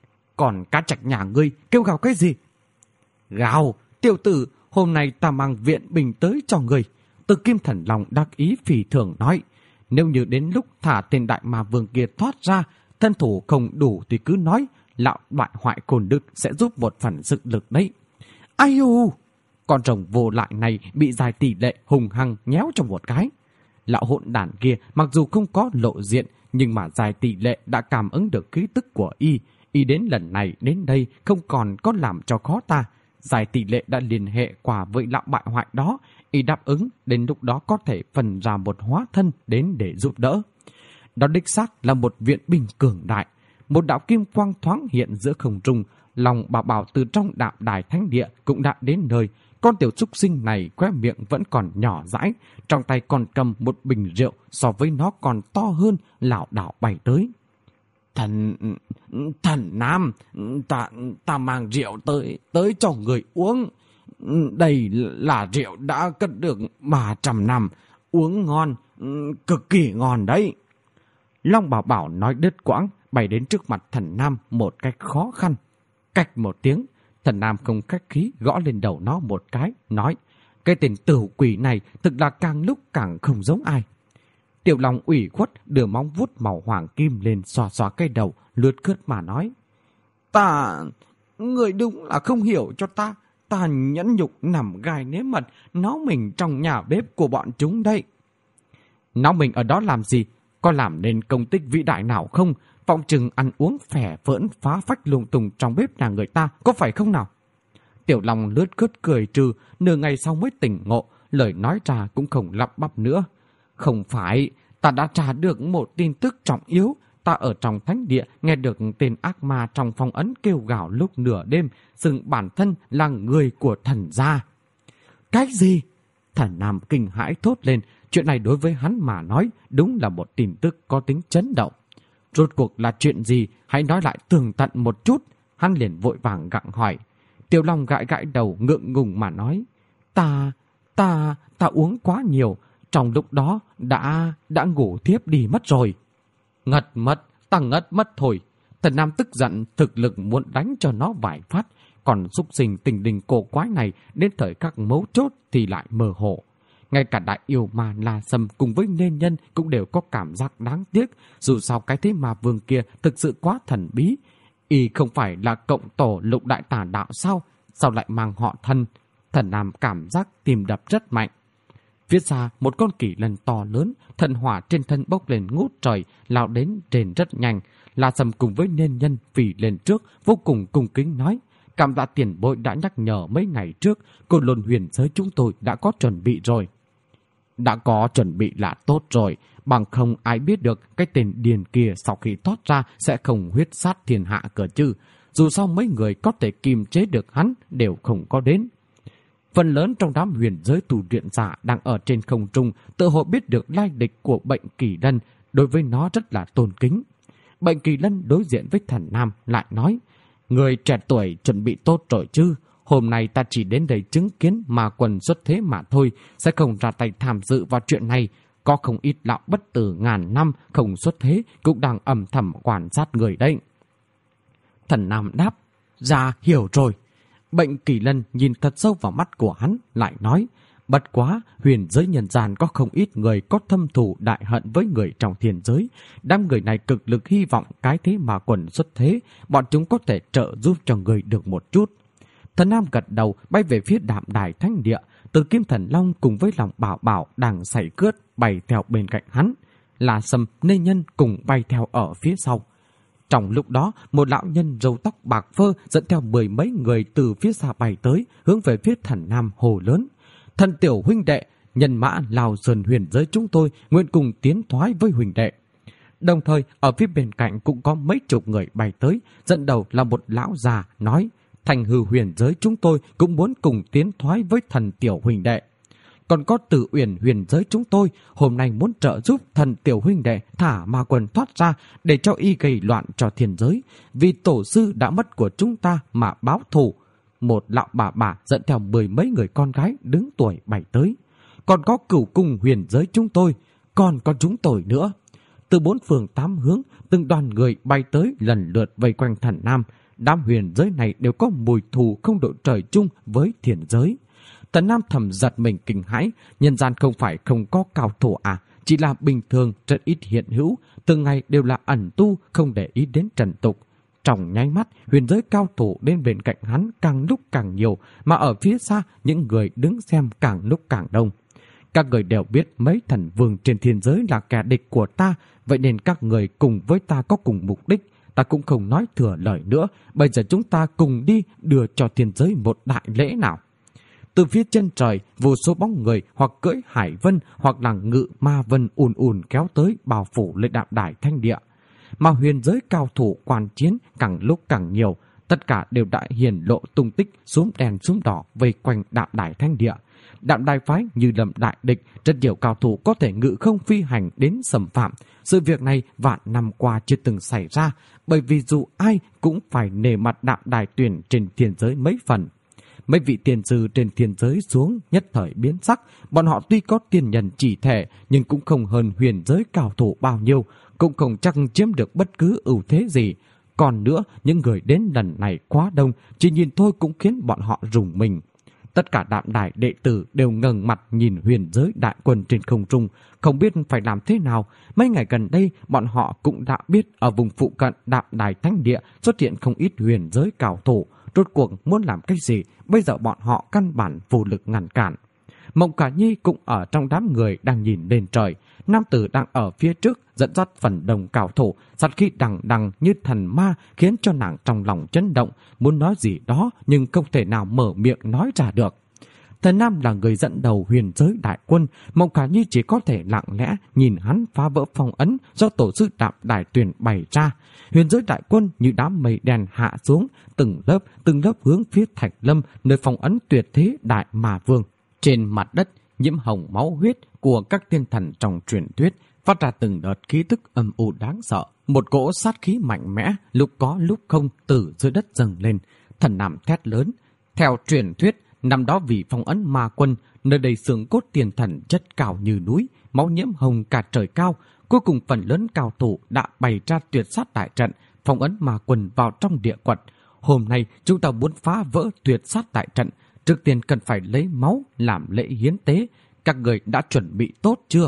Còn cá trạch nhà ngươi kêu gào cái gì? Gào, tiểu tử, hôm nay ta mang viện bình tới cho ngươi. Từ Kim Thần Long đắc ý phì thường nói, nếu như đến lúc thả tên đại ma vương kia thoát ra, thân thủ không đủ thì cứ nói, lão bại hoại Côn Đức sẽ giúp một phần sức lực đấy. Ai u! Con rồng vô lại này bị dài tỷ lệ hùng hăng nhéo trong một cái. Lão hỗn đản kia mặc dù không có lộ diện, nhưng mà dài tỷ lệ đã cảm ứng được khí tức của y. Y đến lần này đến đây không còn có làm cho khó ta. Dài tỷ lệ đã liên hệ qua với lão bại hoại đó. Y đáp ứng, đến lúc đó có thể phần ra một hóa thân đến để giúp đỡ. Đó đích xác là một viện binh cường đại. Một đạo kim quang thoáng hiện giữa không trung. Lòng bảo bảo từ trong Đạm Đài Thánh Địa cũng đã đến nơi. Con tiểu súc sinh này khóe miệng vẫn còn nhỏ dãi, trong tay còn cầm một bình rượu so với nó còn to hơn, lảo đảo bay tới. Thần... thần Nam, ta, ta mang rượu tới, tới cho người uống. Đây là rượu đã cất được ba trăm năm, uống ngon, cực kỳ ngon đấy. Long Bảo Bảo nói đứt quãng, bay đến trước mặt Thần Nam một cách khó khăn. Cạch một tiếng, Thần Nam không khách khí gõ lên đầu nó một cái, nói, cái tên tử quỷ này thực là càng lúc càng không giống ai. Tiểu Long ủy khuất đưa móng vuốt màu hoàng kim lên xoa xoa cái đầu, lướt khướt mà nói, ta, người đúng là không hiểu cho ta, ta nhẫn nhục nằm gai nếm mật, nó mình trong nhà bếp của bọn chúng đây. Nó mình ở đó làm gì? Có làm nên công tích vĩ đại nào không? Vọng chừng ăn uống phẻ phỡn phá phách lung tung trong bếp nhà người ta, có phải không nào? Tiểu Long lướt khướt cười trừ, nửa ngày sau mới tỉnh ngộ, lời nói ra cũng không lắp bắp nữa. Không phải, ta đã tra được một tin tức trọng yếu. Ta ở trong thánh địa nghe được tên ác ma trong phong ấn kêu gào lúc nửa đêm, xưng bản thân là người của thần gia. Cái gì? Thần Nam kinh hãi thốt lên, chuyện này đối với hắn mà nói đúng là một tin tức có tính chấn động. Rốt cuộc là chuyện gì? Hãy nói lại tường tận một chút. Hắn liền vội vàng gặng hỏi. Tiểu Long gãi gãi đầu ngượng ngùng mà nói, Ta, ta, ta uống quá nhiều, trong lúc đó đã, đã ngủ thiếp đi mất rồi. Ngất mất, ta ngất mất thôi. Thần Nam tức giận, thực lực muốn đánh cho nó vài phát, còn xúc sinh tình đình cổ quái này đến thời các mấu chốt thì lại mơ hồ. Ngay cả đại yêu ma La Sâm cùng với nên nhân cũng đều có cảm giác đáng tiếc, dù sao cái thế ma vương kia thực sự quá thần bí. Y không phải là cộng tổ lục đại tà đạo sao? Sao lại mang họ thân? Thần Nam cảm giác tim đập rất mạnh. Phía xa, một con kỳ lân to lớn, thần hỏa trên thân bốc lên ngút trời, lao đến trên rất nhanh. La Sâm cùng với nên nhân phì lên trước, vô cùng cung kính nói, cảm tạ tiền bối đã nhắc nhở mấy ngày trước, Côn Lôn huyền giới chúng tôi đã có chuẩn bị rồi. Đã có chuẩn bị là tốt rồi, bằng không ai biết được cái tên điền kia sau khi thoát ra sẽ không huyết sát thiên hạ cơ chứ. Dù sao mấy người có thể kiềm chế được hắn đều không có đến. Phần lớn trong đám huyền giới tu luyện giả đang ở trên không trung tự hồ biết được lai lịch của bệnh kỳ lân, đối với nó rất là tôn kính. Bệnh kỳ lân đối diện với Thần Nam lại nói, người trẻ tuổi chuẩn bị tốt rồi chứ, hôm nay ta chỉ đến đây chứng kiến ma quần xuất thế mà thôi, sẽ không ra tay tham dự vào chuyện này. Có không ít lão bất tử ngàn năm không xuất thế cũng đang âm thầm quan sát người đây. Thần Nam đáp, dạ hiểu rồi. Bệnh kỳ lân nhìn thật sâu vào mắt của hắn, lại nói, bất quá, huyền giới nhân gian có không ít người có thâm thù đại hận với người trong thiên giới. Đám người này cực lực hy vọng cái thế ma quần xuất thế, bọn chúng có thể trợ giúp cho người được một chút. Thần Nam gật đầu bay về phía Đạm Đài Thánh Địa. Từ Kim Thần Long cùng với Lòng Bảo Bảo đang sảy cướt bay theo bên cạnh hắn. La Sâm, Nê Nhân cùng bay theo ở phía sau. Trong lúc đó, một lão nhân râu tóc bạc phơ dẫn theo mười mấy người từ phía xa bay tới, hướng về phía Thần Nam hồ lớn. Thần tiểu huynh đệ, nhân mã Lào Sơn huyền giới chúng tôi nguyện cùng tiến thoái với huynh đệ. Đồng thời, ở phía bên cạnh cũng có mấy chục người bay tới, dẫn đầu là một lão già nói, Thành Hư huyền giới chúng tôi cũng muốn cùng tiến thoái với thần tiểu huynh đệ. Còn có Tử Uyển huyền giới chúng tôi hôm nay muốn trợ giúp thần tiểu huynh đệ thả ma quân thoát ra để cho y gây loạn cho thiên giới, vì tổ sư đã mất của chúng ta mà báo thù. Một lão bà bà dẫn theo mười mấy người con gái đứng tuổi bay tới. Còn có Cửu Cung huyền giới chúng tôi, còn có chúng tôi nữa. Từ bốn phường tám hướng, từng đoàn người bay tới lần lượt vây quanh Thần Nam. Đám huyền giới này đều có mùi thù không đội trời chung với thiên giới. Thần Nam thầm giật mình kinh hãi, nhân gian không phải không có cao thủ à, chỉ là bình thường rất ít hiện hữu, từng ngày đều là ẩn tu, không để ý đến trần tục. Trong nháy mắt, huyền giới cao thủ đến bên cạnh hắn càng lúc càng nhiều, mà ở phía xa những người đứng xem càng lúc càng đông. Các người đều biết mấy thần vương trên thiên giới là kẻ địch của ta, vậy nên các người cùng với ta có cùng mục đích. Ta cũng không nói thừa lời nữa, bây giờ chúng ta cùng đi đưa cho thiên giới một đại lễ nào. Từ phía chân trời, vô số bóng người hoặc cưỡi hải vân hoặc là ngự ma vân ùn ùn kéo tới bao phủ lên Đạm Đài Thánh Địa. Mà huyền giới cao thủ quan chiến càng lúc càng nhiều, tất cả đều đã hiển lộ tung tích xuống đèn xuống đỏ vây quanh Đạm Đài Thánh Địa. Đạm Đài phái như lầm đại địch, rất nhiều cao thủ có thể ngự không phi hành đến xâm phạm. Sự việc này vạn năm qua chưa từng xảy ra, bởi vì dù ai cũng phải nể mặt Đạm Đài tuyển trên thiên giới mấy phần. Mấy vị tiền sư trên thiên giới xuống nhất thời biến sắc, bọn họ tuy có tiên nhân chỉ thể nhưng cũng không hơn huyền giới cao thủ bao nhiêu, cũng không chắc chiếm được bất cứ ưu thế gì. Còn nữa, những người đến lần này quá đông, chỉ nhìn thôi cũng khiến bọn họ rùng mình. Tất cả Đạm Đài đệ tử đều ngẩng mặt nhìn huyền giới đại quân trên không trung, không biết phải làm thế nào. Mấy ngày gần đây, bọn họ cũng đã biết ở vùng phụ cận Đạm Đài Thánh Địa xuất hiện không ít huyền giới cao thủ. Rốt cuộc muốn làm cái gì, bây giờ bọn họ căn bản vô lực ngăn cản. Mộng Cả Nhi cũng ở trong đám người đang nhìn lên trời. Nam tử đang ở phía trước dẫn dắt phần đông cao thủ, sát khí đằng đằng như thần ma, khiến cho nàng trong lòng chấn động, muốn nói gì đó nhưng không thể nào mở miệng nói ra được. Thần Nam là người dẫn đầu huyền giới đại quân, Mộng Cả Nhi chỉ có thể lặng lẽ nhìn hắn phá vỡ phong ấn do tổ sư Đạm Đài tuyển bày ra. Huyền giới đại quân như đám mây đen hạ xuống, từng lớp từng lớp hướng phía Thạch Lâm, nơi phong ấn tuyệt thế Đại Ma Vương. Trên mặt đất nhiễm hồng máu huyết của các tiên thần trong truyền thuyết, phát ra từng đợt khí tức âm u đáng sợ. Một cỗ sát khí mạnh mẽ, lúc có lúc không từ dưới đất dâng lên. Thần Nam thét lớn. Theo truyền thuyết, năm đó vì phong ấn ma quân, nơi đây xương cốt tiền thần chất cao như núi, máu nhiễm hồng cả trời cao. Cuối cùng phần lớn cao thủ đã bày ra tuyệt sát đại trận, phong ấn ma quân vào trong địa quật. Hôm nay chúng ta muốn phá vỡ tuyệt sát đại trận, trước tiên cần phải lấy máu làm lễ hiến tế. Các người đã chuẩn bị tốt chưa?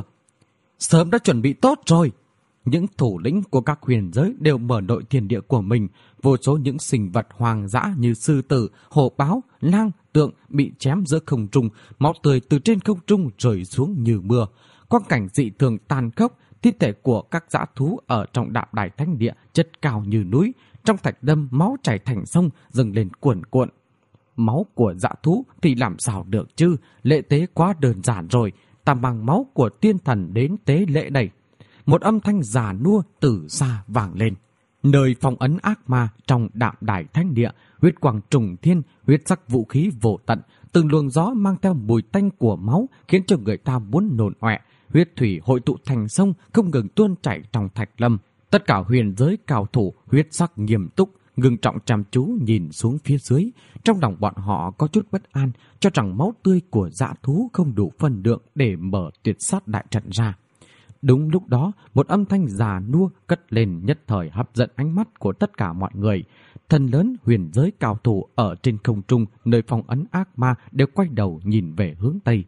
Sớm đã chuẩn bị tốt rồi. Những thủ lĩnh của các huyền giới đều mở nội thiên địa của mình. Vô số những sinh vật hoang dã như sư tử, hổ báo, lang, tượng bị chém giữa không trung, máu tươi từ trên không trung rơi xuống như mưa. Quang cảnh dị thường tàn khốc, thi thể của các dã thú ở trong Đạm Đài Thánh Địa chất cao như núi, trong thạch đâm máu chảy thành sông dâng lên cuồn cuộn. Máu của dã thú thì làm sao được chứ, lễ tế quá đơn giản rồi, ta mang máu của tiên thần đến tế lễ đây. Một âm thanh già nua từ xa vang lên. Nơi phong ấn ác ma trong Đạm Đài Thánh Địa, huyết quang trùng thiên, huyết sắc vũ khí vô tận, từng luồng gió mang theo mùi tanh của máu khiến cho người ta muốn nôn ọe. Huyết thủy hội tụ thành sông không ngừng tuôn chảy trong Thạch Lâm. Tất cả huyền giới cao thủ huyết sắc nghiêm túc, ngưng trọng chăm chú nhìn xuống phía dưới. Trong lòng bọn họ có chút bất an, cho rằng máu tươi của dã thú không đủ phân lượng để mở tuyệt sát đại trận ra. Đúng lúc đó, một âm thanh già nua cất lên nhất thời hấp dẫn ánh mắt của tất cả mọi người. Thần lớn huyền giới cao thủ ở trên không trung nơi phong ấn ác ma đều quay đầu nhìn về hướng Tây.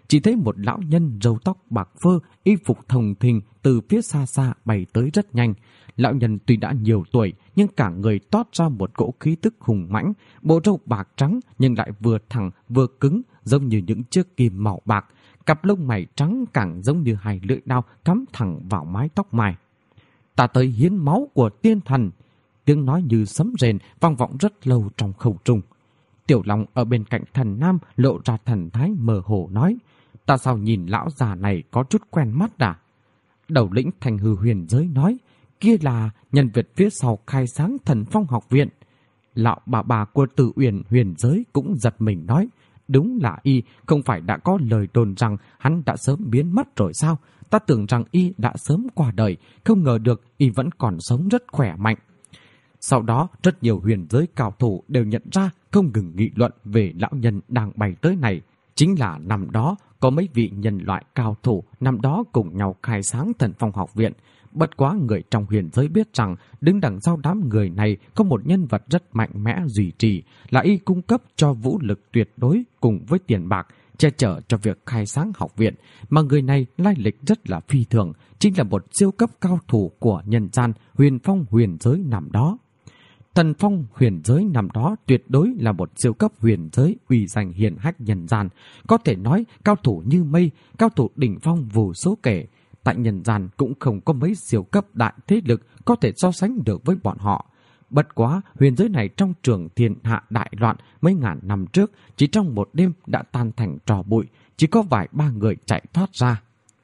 chỉ thấy một lão nhân râu tóc bạc phơ, y phục thồng thình từ phía xa xa bay tới rất nhanh. Lão nhân tuy đã nhiều tuổi nhưng cả người toát ra một cỗ khí tức hùng mãnh, bộ râu bạc trắng nhưng lại vừa thẳng vừa cứng, giống như những chiếc kim màu bạc. Cặp lông mày trắng càng giống như hai lưỡi đao cắm thẳng vào mái tóc mai. Ta tới hiến máu của tiên thần. Tiếng nói như sấm rền vang vọng rất lâu trong không trung. Tiểu Long ở bên cạnh Thần Nam lộ ra thần thái mơ hồ nói: Ta sao nhìn lão già này có chút quen mắt à? Đầu lĩnh Thành Hư Huyền Giới nói: Kia là nhân vật phía sau khai sáng Thần Phong học viện. Lão bà bà của Tử Uyển Huyền Giới cũng giật mình nói: Đúng là y, không phải đã có lời đồn rằng hắn đã sớm biến mất rồi sao? Ta tưởng rằng y đã sớm qua đời, không ngờ được y vẫn còn sống rất khỏe mạnh. Sau đó, rất nhiều huyền giới cao thủ đều nhận ra, không ngừng nghị luận về lão nhân đang bay tới này. Chính là năm đó, có mấy vị nhân loại cao thủ năm đó cùng nhau khai sáng Thần Phong học viện. Bất quá người trong huyền giới biết rằng đứng đằng sau đám người này có một nhân vật rất mạnh mẽ duy trì, là y cung cấp cho vũ lực tuyệt đối cùng với tiền bạc, che chở cho việc khai sáng học viện, mà người này lai lịch rất là phi thường, chính là một siêu cấp cao thủ của nhân gian Huyền Phong huyền giới năm đó. Thần Phong huyền giới năm đó tuyệt đối là một siêu cấp huyền giới uy danh hiển hách nhân gian, có thể nói cao thủ như mây, cao thủ đỉnh phong vô số kể. Tại nhân gian cũng không có mấy siêu cấp đại thế lực có thể so sánh được với bọn họ. Bất quá, huyền giới này trong trường thiên hạ đại loạn mấy ngàn năm trước, chỉ trong một đêm đã tan thành tro bụi, chỉ có vài ba người chạy thoát ra.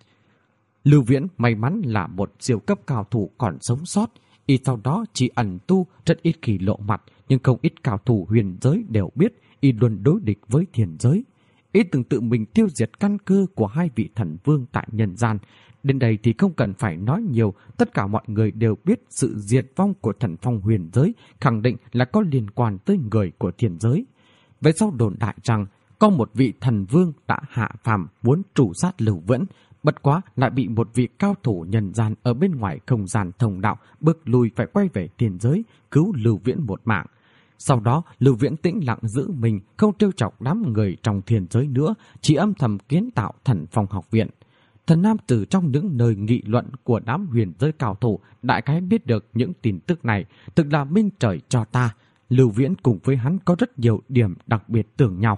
Lưu Viễn may mắn là một siêu cấp cao thủ còn sống sót, y sau đó chỉ ẩn tu, rất ít khi lộ mặt, nhưng không ít cao thủ huyền giới đều biết y luôn đối địch với thiên giới. Y từng tự mình tiêu diệt căn cơ của hai vị thần vương tại nhân gian. Đến đây thì không cần phải nói nhiều, tất cả mọi người đều biết sự diệt vong của Thần Phong huyền giới khẳng định là có liên quan tới người của thiên giới. Về sau đồn đại rằng có một vị thần vương đã hạ phàm muốn tru sát Lưu Viễn, bất quá lại bị một vị cao thủ nhân gian ở bên ngoài không gian thông đạo bước lui phải quay về thiên giới cứu Lưu Viễn một mạng. Sau đó Lưu Viễn tĩnh lặng giữ mình, không trêu chọc đám người trong thiên giới nữa, chỉ âm thầm kiến tạo Thần Phong học viện. Thần Nam từ trong những nơi nghị luận của đám huyền giới cao thủ đại khái biết được những tin tức này, thực là minh trời cho ta. Lưu Viễn cùng với hắn có rất nhiều điểm đặc biệt tương nhau.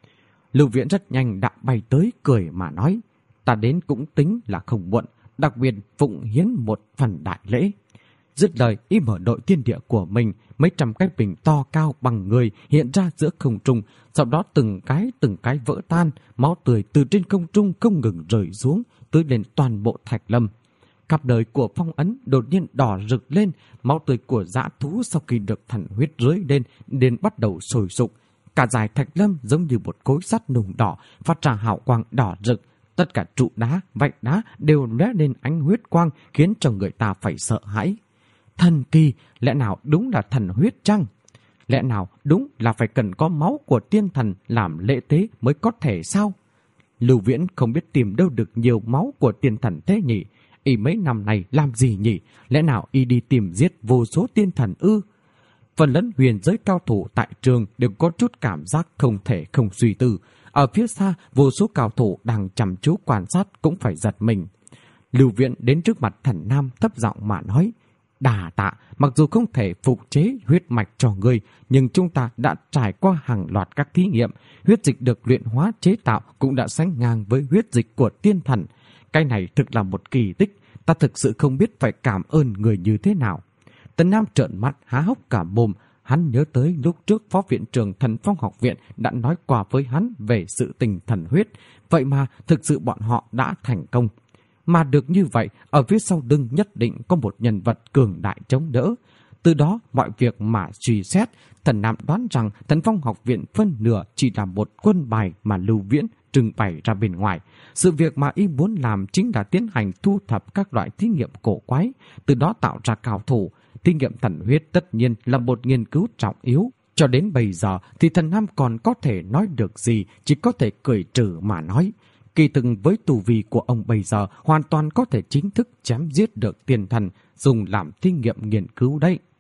Lưu Viễn rất nhanh đã bay tới cười mà nói: Ta đến cũng tính là không muộn, đặc biệt phụng hiến một phần đại lễ. Dứt lời, y mở đội thiên địa của mình, mấy trăm cái bình to cao bằng người hiện ra giữa không trung, sau đó từng cái từng cái vỡ tan, máu tươi từ trên không trung không ngừng rơi xuống, tưới lên toàn bộ thạch lâm. Cặp đời của phong ấn đột nhiên đỏ rực lên, máu tươi của dã thú sau khi được thần huyết rưới lên nên bắt đầu sôi sục. Cả dải thạch lâm giống như một khối sắt nung đỏ, phát ra hào quang đỏ rực. Tất cả trụ đá, vạch đá đều lóe lên ánh huyết quang, khiến cho người ta phải sợ hãi. Thần kỳ, lẽ nào đúng là thần huyết chăng? Lẽ nào đúng là phải cần có máu của tiên thần làm lễ tế mới có thể sao? Lưu Viễn không biết tìm đâu được nhiều máu của tiên thần thế nhỉ? Y mấy năm này làm gì nhỉ? Lẽ nào y đi tìm giết vô số tiên thần ư? Phần lớn huyền giới cao thủ tại trường đều có chút cảm giác không thể không suy tư. Ở phía xa, vô số cao thủ đang chăm chú quan sát cũng phải giật mình. Lưu Viễn đến trước mặt Thần Nam thấp giọng mà nói: Đà tạ, mặc dù không thể phục chế huyết mạch cho ngươi, nhưng chúng ta đã trải qua hàng loạt các thí nghiệm, huyết dịch được luyện hóa chế tạo cũng đã sánh ngang với huyết dịch của tiên thần. Cái này thực là một kỳ tích, ta thực sự không biết phải cảm ơn người như thế nào. Tần Nam trợn mắt há hốc cả mồm, hắn nhớ tới lúc trước phó viện trưởng Thần Phong học viện đã nói qua với hắn về sự tình thần huyết, vậy mà thực sự bọn họ đã thành công. Mà được như vậy, ở phía sau lưng nhất định có một nhân vật cường đại chống đỡ. Từ đó, mọi việc mà suy xét, Thần Nam đoán rằng Thần Phong học viện phân nửa chỉ là một quân bài mà Lưu Viễn trưng bày ra bên ngoài. Sự việc mà y muốn làm chính là tiến hành thu thập các loại thí nghiệm cổ quái, từ đó tạo ra cao thủ. Thí nghiệm thần huyết tất nhiên là một nghiên cứu trọng yếu. Cho đến bây giờ thì Thần Nam còn có thể nói được gì, chỉ có thể cười trừ mà nói. Kỳ thực với tu vi của ông bây giờ hoàn toàn có thể chính thức chém giết được tiên thần, dùng làm thí nghiệm nghiên cứu đấy.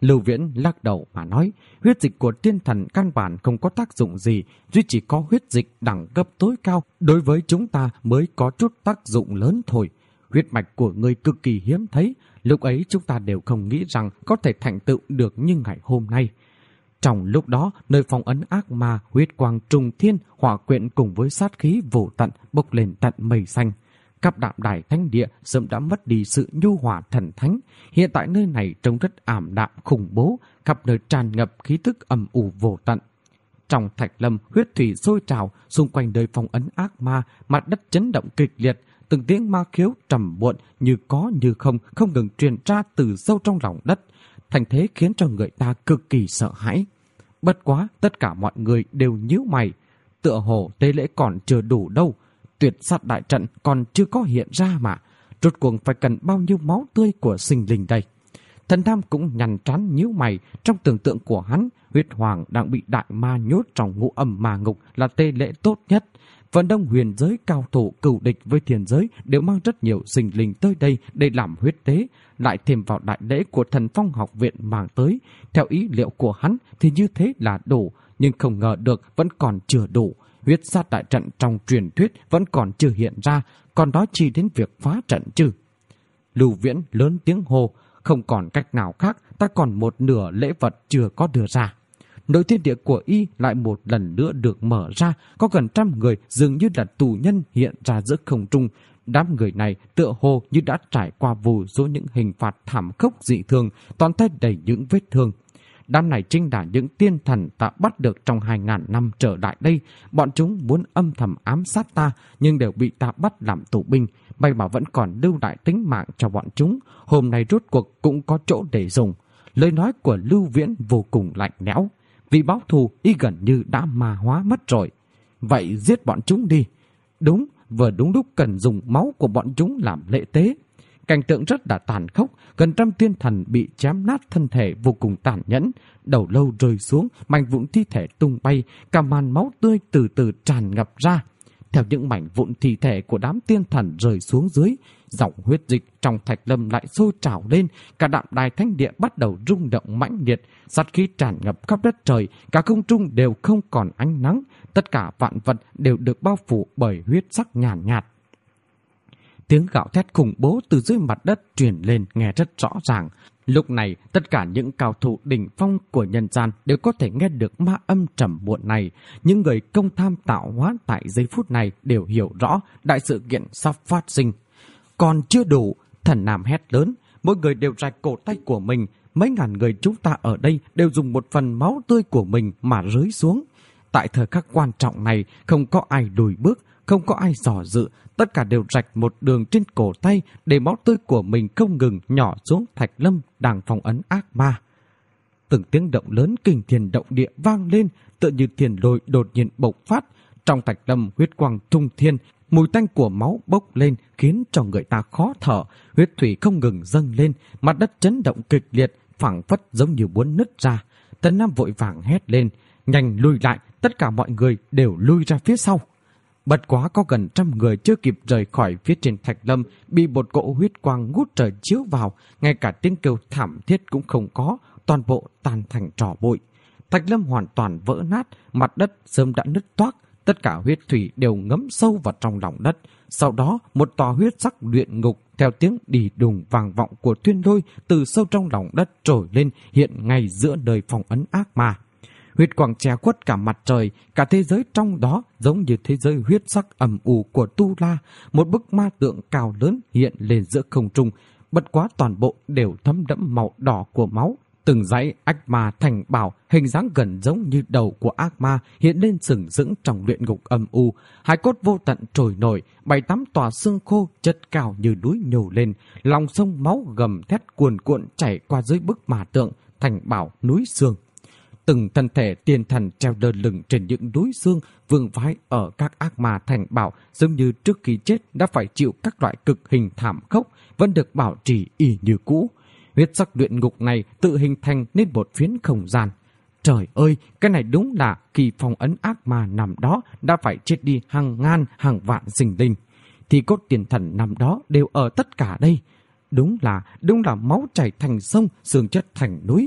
Lưu Viễn lắc đầu mà nói, huyết dịch của tiên thần căn bản không có tác dụng gì, duy chỉ có huyết dịch đẳng cấp tối cao đối với chúng ta mới có chút tác dụng lớn thôi. Huyết mạch của ngươi cực kỳ hiếm thấy, lúc ấy chúng ta đều không nghĩ rằng có thể thành tựu được như ngày hôm nay. Trong lúc đó, nơi phong ấn ác ma, huyết quang trùng thiên, hỏa quyện cùng với sát khí vô tận bốc lên tận mây xanh. Các đạm đài thánh địa sớm đã mất đi sự nhu hòa thần thánh. Hiện tại nơi này trông rất ảm đạm khủng bố, khắp nơi tràn ngập khí tức âm u vô tận. Trong thạch lâm, huyết thủy sôi trào, xung quanh nơi phong ấn ác ma, mặt đất chấn động kịch liệt, từng tiếng ma khiếu trầm muộn như có như không, không ngừng truyền ra từ sâu trong lòng đất. Thành thế khiến cho người ta cực kỳ sợ hãi. Bất quá, tất cả mọi người đều nhíu mày. Tựa hồ tế lễ còn chưa đủ đâu. Tuyệt sát đại trận còn chưa có hiện ra mà. Rốt cuộc phải cần bao nhiêu máu tươi của sinh linh đây? Thần Tham cũng nhằn trán nhíu mày. Trong tưởng tượng của hắn, huyết hoàng đang bị đại ma nhốt trong ngũ âm ma ngục là tế lễ tốt nhất. Phần đông huyền giới cao thủ cửu địch với thiên giới đều mang rất nhiều sinh linh tới đây để làm huyết tế, lại thêm vào đại lễ của Thần Phong học viện mang tới. Theo ý liệu của hắn thì như thế là đủ, nhưng không ngờ được vẫn còn chưa đủ. Huyết sát đại trận trong truyền thuyết vẫn còn chưa hiện ra, còn nói chi đến việc phá trận chứ. Lưu Viễn lớn tiếng hô, không còn cách nào khác, ta còn một nửa lễ vật chưa có đưa ra. Nội thiên địa của y lại một lần nữa được mở ra, có gần trăm người dường như là tù nhân hiện ra giữa không trung. Đám người này tựa hồ như đã trải qua vô số những hình phạt thảm khốc dị thường, toàn thân đầy những vết thương. Đám này chính là những tiên thần ta bắt được trong hai ngàn năm trở lại đây. Bọn chúng muốn âm thầm ám sát ta, nhưng đều bị ta bắt làm tù binh. May mà vẫn còn lưu lại tính mạng cho bọn chúng. Hôm nay rốt cuộc cũng có chỗ để dùng. Lời nói của Lưu Viễn vô cùng lạnh lẽo. Vì báo thù y gần như đã ma hóa mất rồi. Vậy giết bọn chúng đi. Đúng, vừa đúng lúc cần dùng máu của bọn chúng làm lễ tế. Cảnh tượng rất là tàn khốc, gần trăm tiên thần bị chém nát thân thể vô cùng tàn nhẫn, đầu lâu rơi xuống, mảnh vụn thi thể tung bay, cả màn máu tươi từ từ tràn ngập ra. Theo những mảnh vụn thi thể của đám tiên thần rơi xuống dưới, dòng huyết dịch trong thạch lâm lại sôi trào lên, cả đạm đài thánh địa bắt đầu rung động mãnh liệt, sát khí tràn ngập khắp đất trời, cả không trung đều không còn ánh nắng, tất cả vạn vật đều được bao phủ bởi huyết sắc nhàn nhạt. Tiếng gào thét khủng bố từ dưới mặt đất truyền lên nghe rất rõ ràng. Lúc này, tất cả những cao thủ đỉnh phong của nhân gian đều có thể nghe được ma âm trầm muộn này. Những người công tham tạo hóa tại giây phút này đều hiểu rõ đại sự kiện sắp phát sinh. Còn chưa đủ, Thần Nam hét lớn, mỗi người đều rạch cổ tay của mình. Mấy ngàn người chúng ta ở đây đều dùng một phần máu tươi của mình mà rơi xuống. Tại thời khắc quan trọng này, không có ai lùi bước, không có ai dò dự, tất cả đều rạch một đường trên cổ tay để máu tươi của mình không ngừng nhỏ xuống thạch lâm đang phong ấn ác ma. Từng tiếng động lớn kinh thiên động địa vang lên, tựa như thiên lôi đột nhiên bộc phát. Trong thạch lâm huyết quang trung thiên, mùi tanh của máu bốc lên khiến cho người ta khó thở, huyết thủy không ngừng dâng lên, mặt đất chấn động kịch liệt, phảng phất giống như muốn nứt ra. Tần Nam vội vàng hét lên, nhanh lùi lại, tất cả mọi người đều lui ra phía sau. Bất quá có gần trăm người chưa kịp rời khỏi phía trên thạch lâm, bị một cỗ huyết quang ngút trời chiếu vào, ngay cả tiếng kêu thảm thiết cũng không có, toàn bộ tan thành tro bụi. Thạch lâm hoàn toàn vỡ nát, mặt đất sớm đã nứt toác, tất cả huyết thủy đều ngấm sâu vào trong lòng đất. Sau đó, một tòa huyết sắc luyện ngục theo tiếng đì đùng vang vọng của thiên lôi từ sâu trong lòng đất trồi lên, hiện ngay giữa đời phong ấn ác ma. Huyết quang che khuất cả mặt trời, cả thế giới trong đó giống như thế giới huyết sắc ầm ù của Tu La. Một bức ma tượng cao lớn hiện lên giữa không trung, bất quá toàn bộ đều thấm đẫm màu đỏ của máu. Từng dãy ách ma thành bảo, hình dáng gần giống như đầu của ác ma hiện lên sừng sững trong luyện ngục âm u. Hải cốt vô tận trồi nổi, bảy tám tòa xương khô chất cao như núi nhô lên, lòng sông máu gầm thét cuồn cuộn chảy qua dưới bức ma tượng thành bảo núi xương. Từng thân thể tiên thần treo lơ lửng trên những núi xương vương vãi ở các ác ma thành bảo, giống như trước khi chết đã phải chịu các loại cực hình thảm khốc, vẫn được bảo trì y như cũ. Huyết sắc luyện ngục này tự hình thành nên một phiến không gian. Trời ơi, cái này đúng là khi phong ấn ác ma nằm đó đã phải chết đi hàng ngàn hàng vạn sinh linh. Thì cốt tiền thần nằm đó đều ở tất cả đây. Đúng là, đúng là máu chảy thành sông, xương chất thành núi.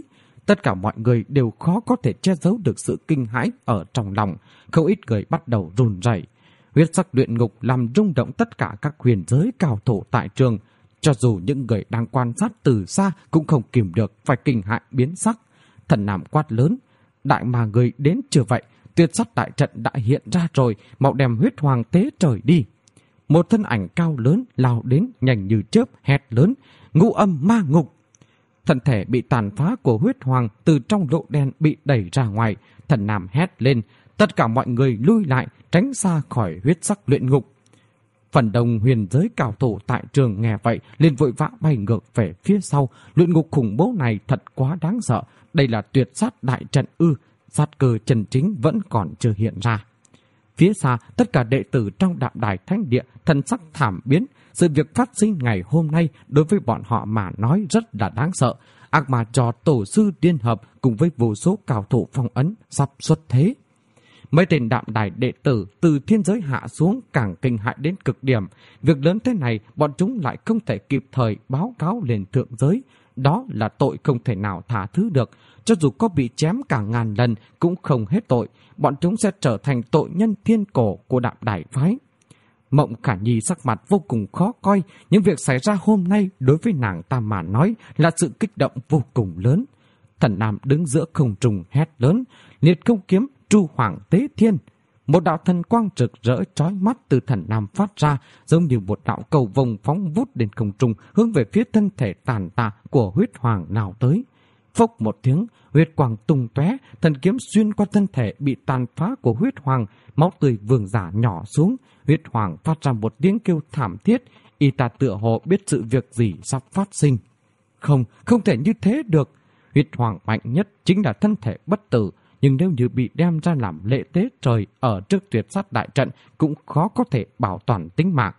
tất cả mọi người đều khó có thể che giấu được sự kinh hãi ở trong lòng, không ít người bắt đầu run rẩy. Huyết sắc luyện ngục làm rung động tất cả các huyền giới cao thủ tại trường, cho dù những người đang quan sát từ xa cũng không kìm được phải kinh hãi biến sắc. Thần Nam quát lớn: đại mà người đến chưa vậy? Tuyệt sát đại trận đã hiện ra rồi, mau đem huyết hoàng tế trời đi. Một thân ảnh cao lớn lao đến nhanh như chớp hét lớn: ngũ âm ma ngục! Thân thể bị tàn phá của huyết hoàng từ trong lỗ đen bị đẩy ra ngoài. Thần Nam hét lên: tất cả mọi người lui lại, tránh xa khỏi huyết sắc luyện ngục. Phần đông huyền giới cao thủ tại trường nghe vậy liền vội vã bay ngược về phía sau. Luyện ngục khủng bố này thật quá đáng sợ. Đây là tuyệt sát đại trận ư? Sát cơ chân chính vẫn còn chưa hiện ra. Phía xa, tất cả đệ tử trong Đạm Đài Thánh Địa thần sắc thảm biến. Sự việc phát sinh ngày hôm nay đối với bọn họ mà nói rất là đáng sợ. Ác ma trò tổ sư liên hợp cùng với vô số cao thủ phong ấn sắp xuất thế. Mấy tên Đạm Đài đệ tử từ thiên giới hạ xuống càng kinh hại đến cực điểm. Việc lớn thế này bọn chúng lại không thể kịp thời báo cáo lên thượng giới. Đó là tội không thể nào tha thứ được. Cho dù có bị chém cả ngàn lần cũng không hết tội. Bọn chúng sẽ trở thành tội nhân thiên cổ của Đạm Đài phái. Mộng Khả Nhi sắc mặt vô cùng khó coi. Những việc xảy ra hôm nay đối với nàng ta mà nói là sự kích động vô cùng lớn. Thần Nam đứng giữa không trung hét lớn: liệt không kiếm tru hoàng tế thiên! Một đạo thần quang rực rỡ chói mắt từ Thần Nam phát ra, giống như một đạo cầu vồng phóng vút lên không trung, hướng về phía thân thể tàn tạ của huyết hoàng nào tới. Phốc một tiếng, huyết quang tung tóe, thần kiếm xuyên qua thân thể bị tàn phá của huyết hoàng, máu tươi vương giả nhỏ xuống. Huyết hoàng phát ra một tiếng kêu thảm thiết, y ta tựa hồ biết sự việc gì sắp phát sinh. Không, không thể như thế được. Huyết hoàng mạnh nhất chính là thân thể bất tử, nhưng nếu như bị đem ra làm lễ tế trời ở trước tuyệt sát đại trận cũng khó có thể bảo toàn tính mạng.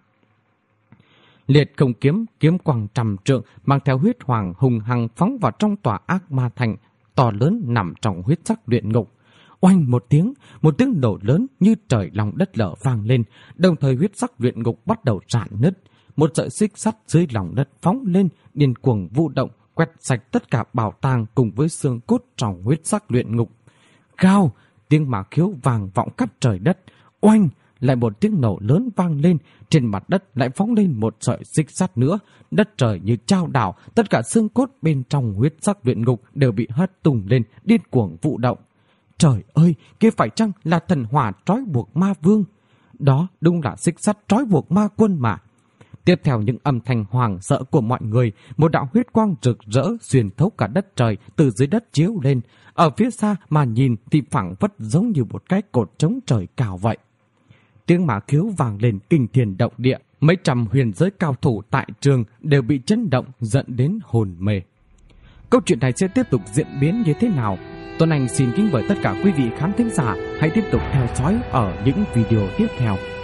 Liệt không kiếm, kiếm quang trăm trượng mang theo huyết hoàng hùng hăng phóng vào trong tòa ác ma thành to lớn nằm trong huyết sắc luyện ngục. Oanh một tiếng, một tiếng nổ lớn như trời lòng đất lở vang lên, đồng thời huyết sắc luyện ngục bắt đầu rạn nứt. Một sợi xích sắt dưới lòng đất phóng lên, điên cuồng vũ động, quét sạch tất cả bảo tàng cùng với xương cốt trong huyết sắc luyện ngục. Gào, tiếng mà khiếu vang vọng khắp trời đất. Oanh, lại một tiếng nổ lớn vang lên, trên mặt đất lại phóng lên một sợi xích sắt nữa. Đất trời như chao đảo, tất cả xương cốt bên trong huyết sắc luyện ngục đều bị hất tung lên, điên cuồng vũ động. Trời ơi, kia phải chăng là thần hỏa trói buộc ma vương? Đó đúng là xích sắt trói buộc ma quân mà. Tiếp theo những âm thanh hoàng sợ của mọi người, một đạo huyết quang rực rỡ xuyên thấu cả đất trời từ dưới đất chiếu lên. Ở phía xa mà nhìn thì phảng phất giống như một cái cột trống trời cao vậy. Tiếng mã khiếu vang lên kinh thiên động địa, mấy trăm huyền giới cao thủ tại trường đều bị chấn động dẫn đến hồn mê. Câu chuyện này sẽ tiếp tục diễn biến như thế nào? Tuấn Anh xin kính mời tất cả quý vị khán thính giả hãy tiếp tục theo dõi ở những video tiếp theo.